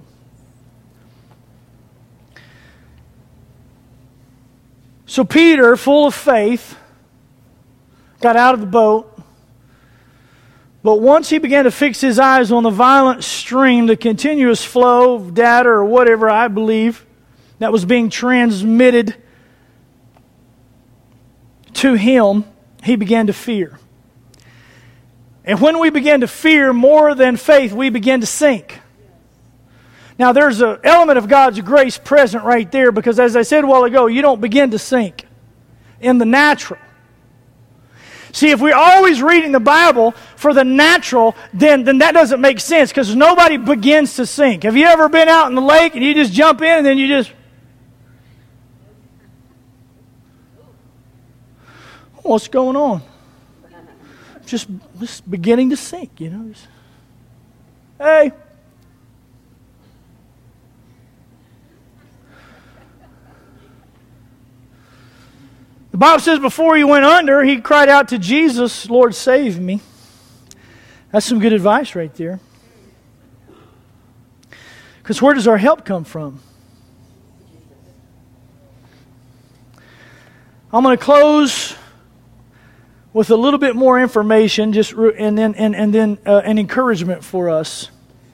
So Peter, full of faith, got out of the boat. But once he began to fix his eyes on the violent stream, the continuous flow of data or whatever, I believe, that was being transmitted to him, he began to fear. And when we began to fear more than faith, we began to sink. Now, there's an element of God's grace present right there, because as I said a while ago, you don't begin to sink in the natural. See, if we're always reading the Bible for the natural, then that doesn't make sense, because nobody begins to sink. Have you ever been out in the lake and you just jump in and then you just... What's going on? Just beginning to sink, Hey. The Bible says before he went under, he cried out to Jesus, "Lord, save me." That's some good advice right there. Because where does our help come from? I'm going to close with a little bit more information, and then an encouragement for us.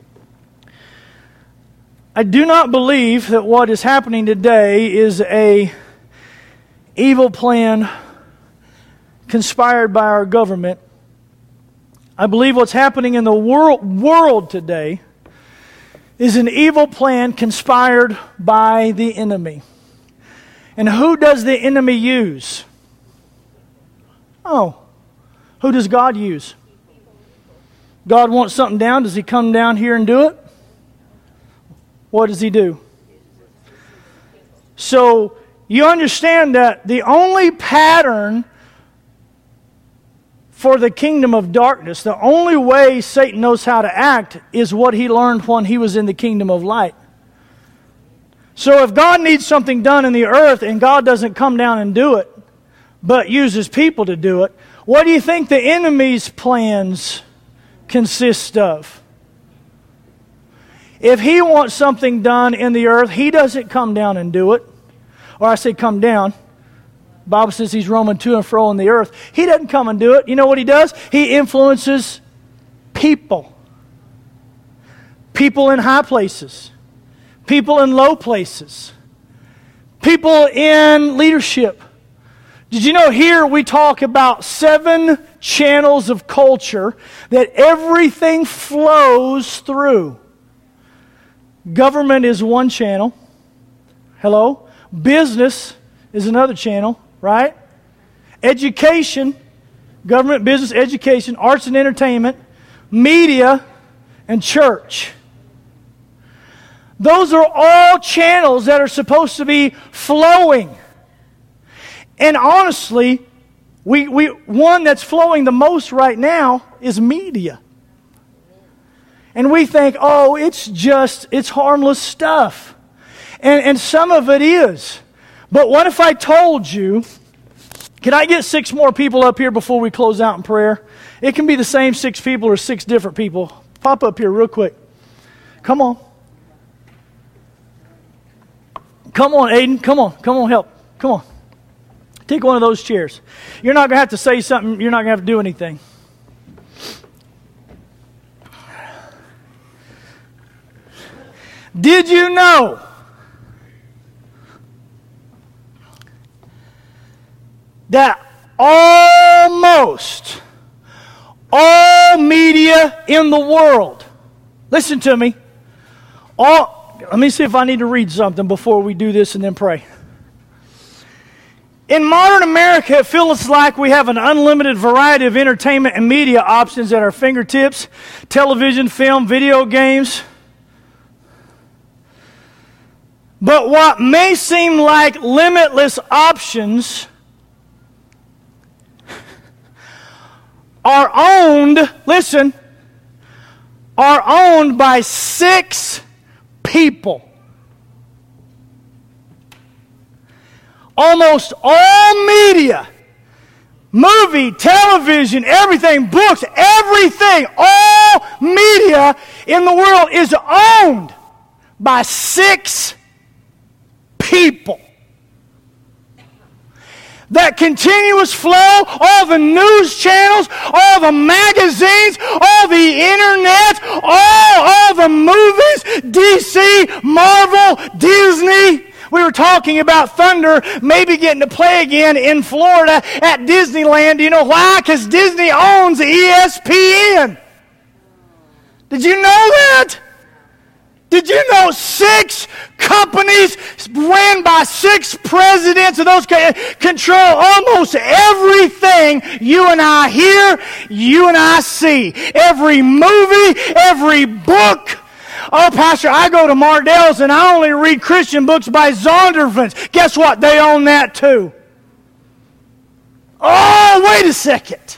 I do not believe that what is happening today is a evil plan conspired by our government. I believe what's happening in the world today is an evil plan conspired by the enemy. And who does the enemy use? Oh, who does God use? God wants something down. Does he come down here and do it? What does he do? So, you understand that the only pattern for the kingdom of darkness, the only way Satan knows how to act is what he learned when he was in the kingdom of light. So if God needs something done in the earth and God doesn't come down and do it, but uses people to do it, what do you think the enemy's plans consist of? If he wants something done in the earth, he doesn't come down and do it. Or I say come down. The Bible says he's roaming to and fro on the earth. He doesn't come and do it. You know what he does? He influences people. People in high places. People in low places. People in leadership. Did you know here we talk about 7 channels of culture that everything flows through? Government is one channel. Hello? Business is another channel, right? Education, government, business, education, arts and entertainment, media, and church. Those are all channels that are supposed to be flowing. And honestly, one that's flowing the most right now is media. And we think, oh, it's harmless stuff. And some of it is. But what if I told you, can I get 6 more people up here before we close out in prayer? It can be the same 6 people or 6 different people. Pop up here real quick. Come on. Come on, Aiden. Come on, help. Come on. Take one of those chairs. You're not going to have to say something. You're not going to have to do anything. Did you know that almost all media in the world, listen to me, let me see if I need to read something before we do this and then pray. In modern America, it feels like we have an unlimited variety of entertainment and media options at our fingertips: television, film, video games. But what may seem like limitless options are owned, listen, are owned by 6 people. Almost all media, movie, television, everything, books, everything, all media in the world is owned by 6 people. That continuous flow, all the news channels, all the magazines, all the internet, all the movies, DC, Marvel, Disney. We were talking about Thunder maybe getting to play again in Florida at Disneyland. Do you know why? Because Disney owns ESPN. Did you know that? Did you know 6 companies ran by 6 presidents of those control almost everything you and I hear, you and I see. Every movie, every book. Oh, Pastor, I go to Mardell's and I only read Christian books by Zondervans. Guess what? They own that too. Oh, wait a second.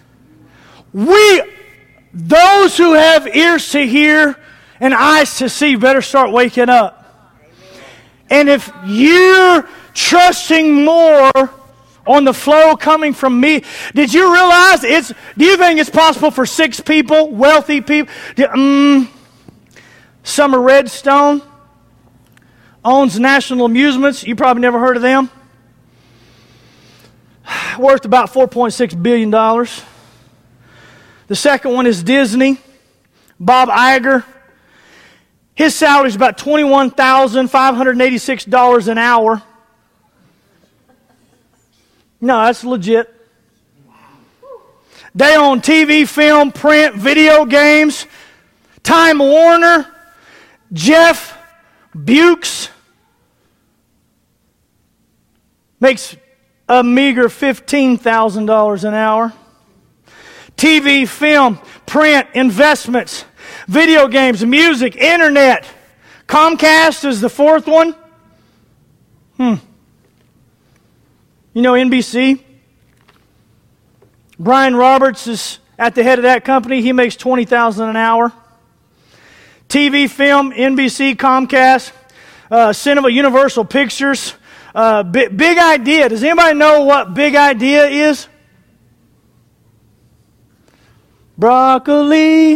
Those who have ears to hear and eyes to see better start waking up. And if you're trusting more on the flow coming from me, did you realize do you think it's possible for 6 people, wealthy people? Summer Redstone owns National Amusements. You probably never heard of them. Worth about $4.6 billion. The second one is Disney. Bob Iger. His salary is about $21,586 an hour. No, that's legit. They own TV, film, print, video games. Time Warner. Jeff Bukes makes a meager $15,000 an hour. TV, film, print, investments, video games, music, internet. Comcast is the 4th one. You know NBC? Brian Roberts is at the head of that company. He makes $20,000 an hour. TV, film, NBC, Comcast, Cinema, Universal Pictures, Big Idea. Does anybody know what Big Idea is? Broccoli,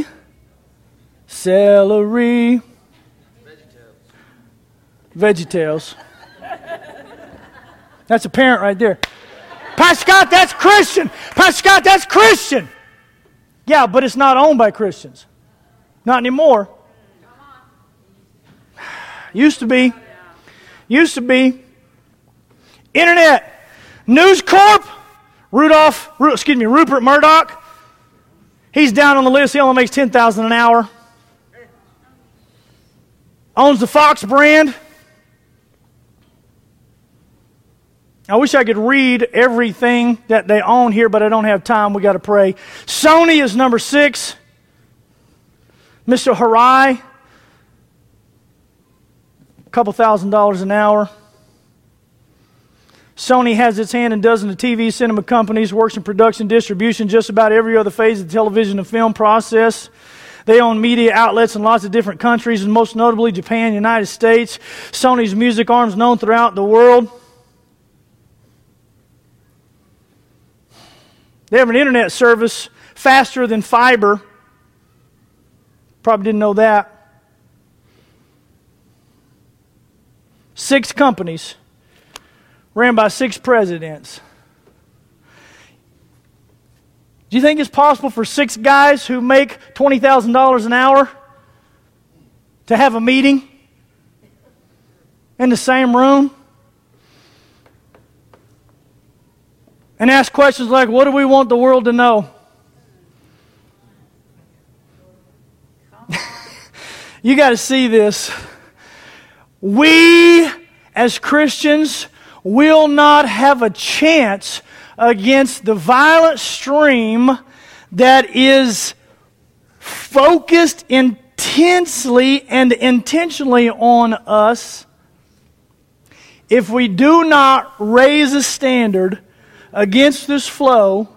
celery, VeggieTales. That's a parent right there. Pastor Scott, that's Christian. Pastor Scott, that's Christian. Yeah, but it's not owned by Christians. Not anymore. Used to be. Internet. News Corp. Rupert Murdoch. He's down on the list. He only makes $10,000 an hour. Owns the Fox brand. I wish I could read everything that they own here, but I don't have time. We got to pray. Sony is number 6. Mr. Harai. Couple $1,000s an hour. Sony has its hand in dozens of TV, cinema companies, works in production, distribution, just about every other phase of the television and film process. They own media outlets in lots of different countries, and most notably Japan, United States. Sony's music arm is known throughout the world. They have an internet service faster than fiber. Probably didn't know that. 6 companies ran by 6 presidents. Do you think it's possible for 6 guys who make $20,000 an hour to have a meeting in the same room and ask questions like, what do we want the world to know? You got to see this. We, as Christians, will not have a chance against the violent stream that is focused intensely and intentionally on us if we do not raise a standard against this flow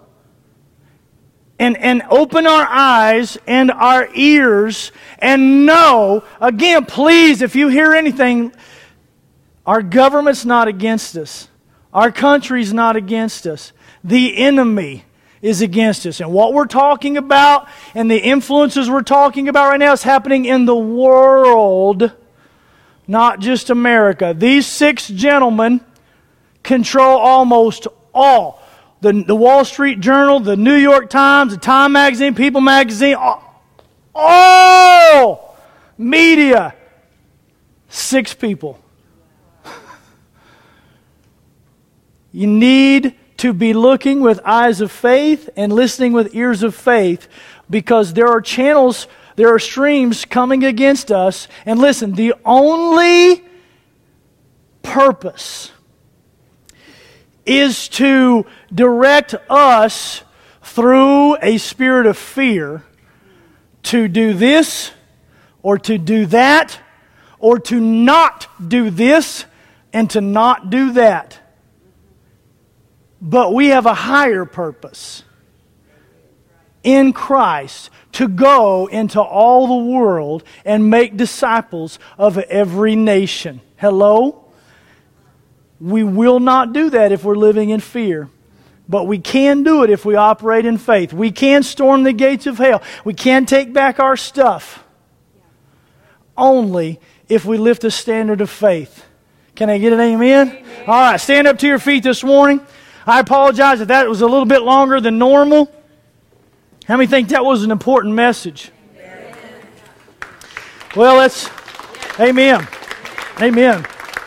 and open our eyes and our ears and know, again, please, if you hear anything, our government's not against us. Our country's not against us. The enemy is against us. And what we're talking about and the influences we're talking about right now is happening in the world, not just America. These 6 gentlemen control almost all. The Wall Street Journal, the New York Times, the Time Magazine, People Magazine, all media. 6 people. You need to be looking with eyes of faith and listening with ears of faith, because there are channels, there are streams coming against us. And listen, the only purpose is to direct us through a spirit of fear to do this or to do that or to not do this and to not do that. But we have a higher purpose in Christ to go into all the world and make disciples of every nation. Hello? We will not do that if we're living in fear. But we can do it if we operate in faith. We can storm the gates of hell. We can take back our stuff. Only if we lift a standard of faith. Can I get an amen? Amen. All right, stand up to your feet this morning. I apologize if that was a little bit longer than normal. How many think that was an important message? Amen. Well, let's... Amen. Amen.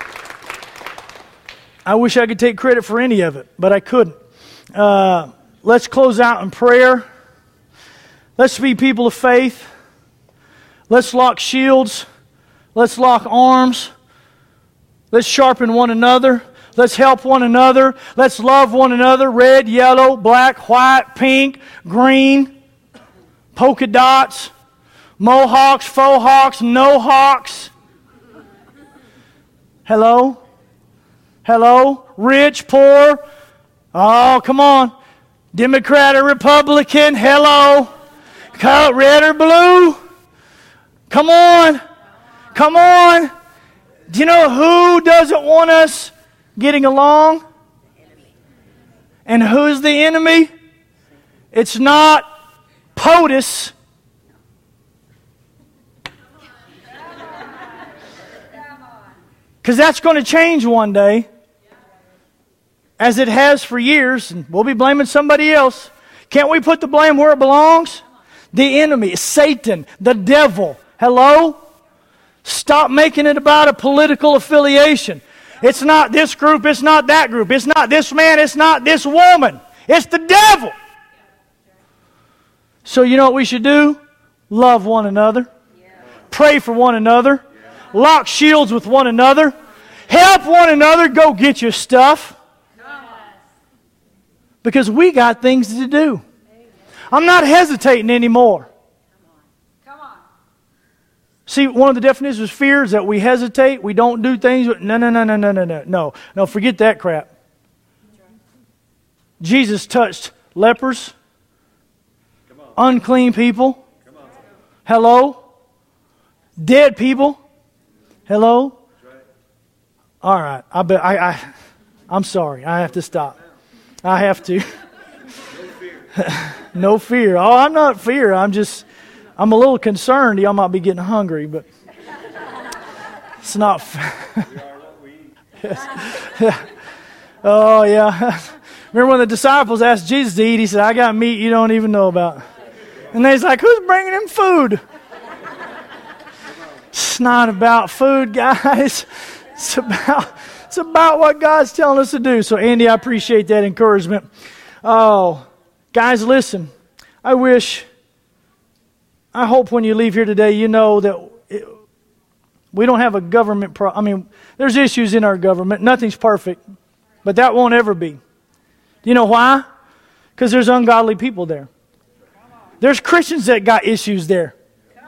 I wish I could take credit for any of it, but I couldn't. Let's close out in prayer. Let's be people of faith. Let's lock shields. Let's lock arms. Let's sharpen one another. Let's help one another. Let's love one another. Red, yellow, black, white, pink, green, polka dots, mohawks, faux hawks, no hawks. Hello? Hello? Rich, poor. Oh, come on. Democrat or Republican. Hello? Red or blue. Come on. Come on. Do you know who doesn't want us getting along? And who's the enemy? It's not POTUS. Because that's going to change one day, as it has for years, and we'll be blaming somebody else. Can't we put the blame where it belongs? The enemy, Satan, the devil. Hello? Stop making it about a political affiliation. It's not this group, it's not that group. It's not this man, it's not this woman. It's the devil. So you know what we should do? Love one another. Pray for one another. Lock shields with one another. Help one another go get your stuff. Because we got things to do. I'm not hesitating anymore. Come on. See, one of the definitions of fear is that we hesitate, we don't do things. No, forget that crap. Jesus touched lepers, unclean people. Hello? Dead people. Hello? All right. I'm sorry. I have to stop. I have to. No fear. Oh, I'm not fear. I'm a little concerned. Y'all might be getting hungry, but it's not. Yes. Oh, yeah. Remember when the disciples asked Jesus to eat, he said, I got meat you don't even know about. And they's like, who's bringing him food? It's not about food, guys. It's about what God's telling us to do. So, Andy, I appreciate that encouragement. Oh, guys, listen. I hope when you leave here today, you know that we don't have a government there's issues in our government. Nothing's perfect. But that won't ever be. Do you know why? Because there's ungodly people there. There's Christians that got issues there.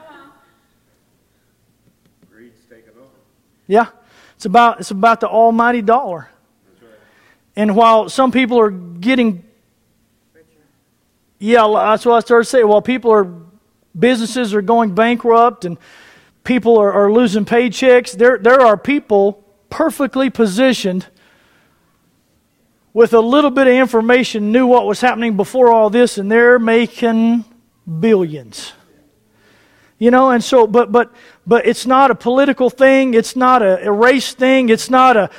Yeah. It's about the almighty dollar. And while some people are getting... Yeah, that's what I started to say. While businesses are going bankrupt and people are losing paychecks, there are people perfectly positioned with a little bit of information, knew what was happening before all this, and they're making billions. You know, and so, but it's not a political thing. It's not a race thing. It's not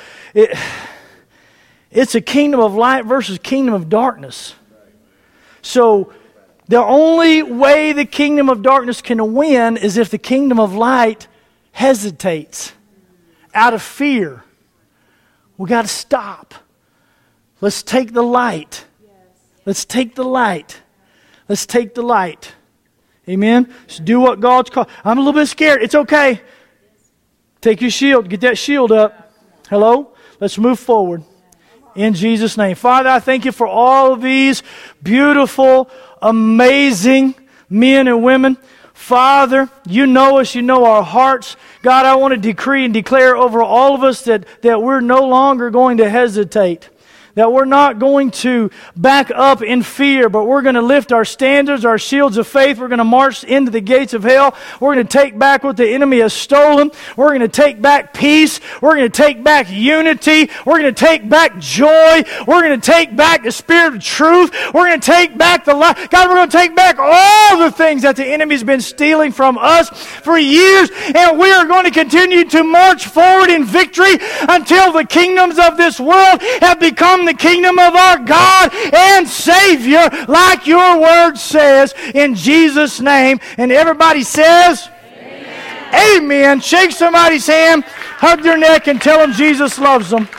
it's a kingdom of light versus kingdom of darkness. So, the only way the kingdom of darkness can win is if the kingdom of light hesitates out of fear. We got to stop. Let's take the light. Let's take the light. Let's take the light. Amen? So do what God's called. I'm a little bit scared. It's okay. Take your shield. Get that shield up. Hello? Let's move forward. In Jesus' name. Father, I thank you for all of these beautiful, amazing men and women. Father, you know us, you know our hearts. God, I want to decree and declare over all of us that we're no longer going to hesitate. That we're not going to back up in fear, but we're going to lift our standards, our shields of faith. We're going to march into the gates of hell. We're going to take back what the enemy has stolen. We're going to take back peace. We're going to take back unity. We're going to take back joy. We're going to take back the spirit of truth. We're going to take back the light. God, we're going to take back all the things that the enemy's been stealing from us for years, and we are going to continue to march forward in victory until the kingdoms of this world have become the kingdom of our God and Savior, like your word says, in Jesus' name. And everybody says, Amen. Amen. Shake somebody's hand, hug their neck, and tell them Jesus loves them.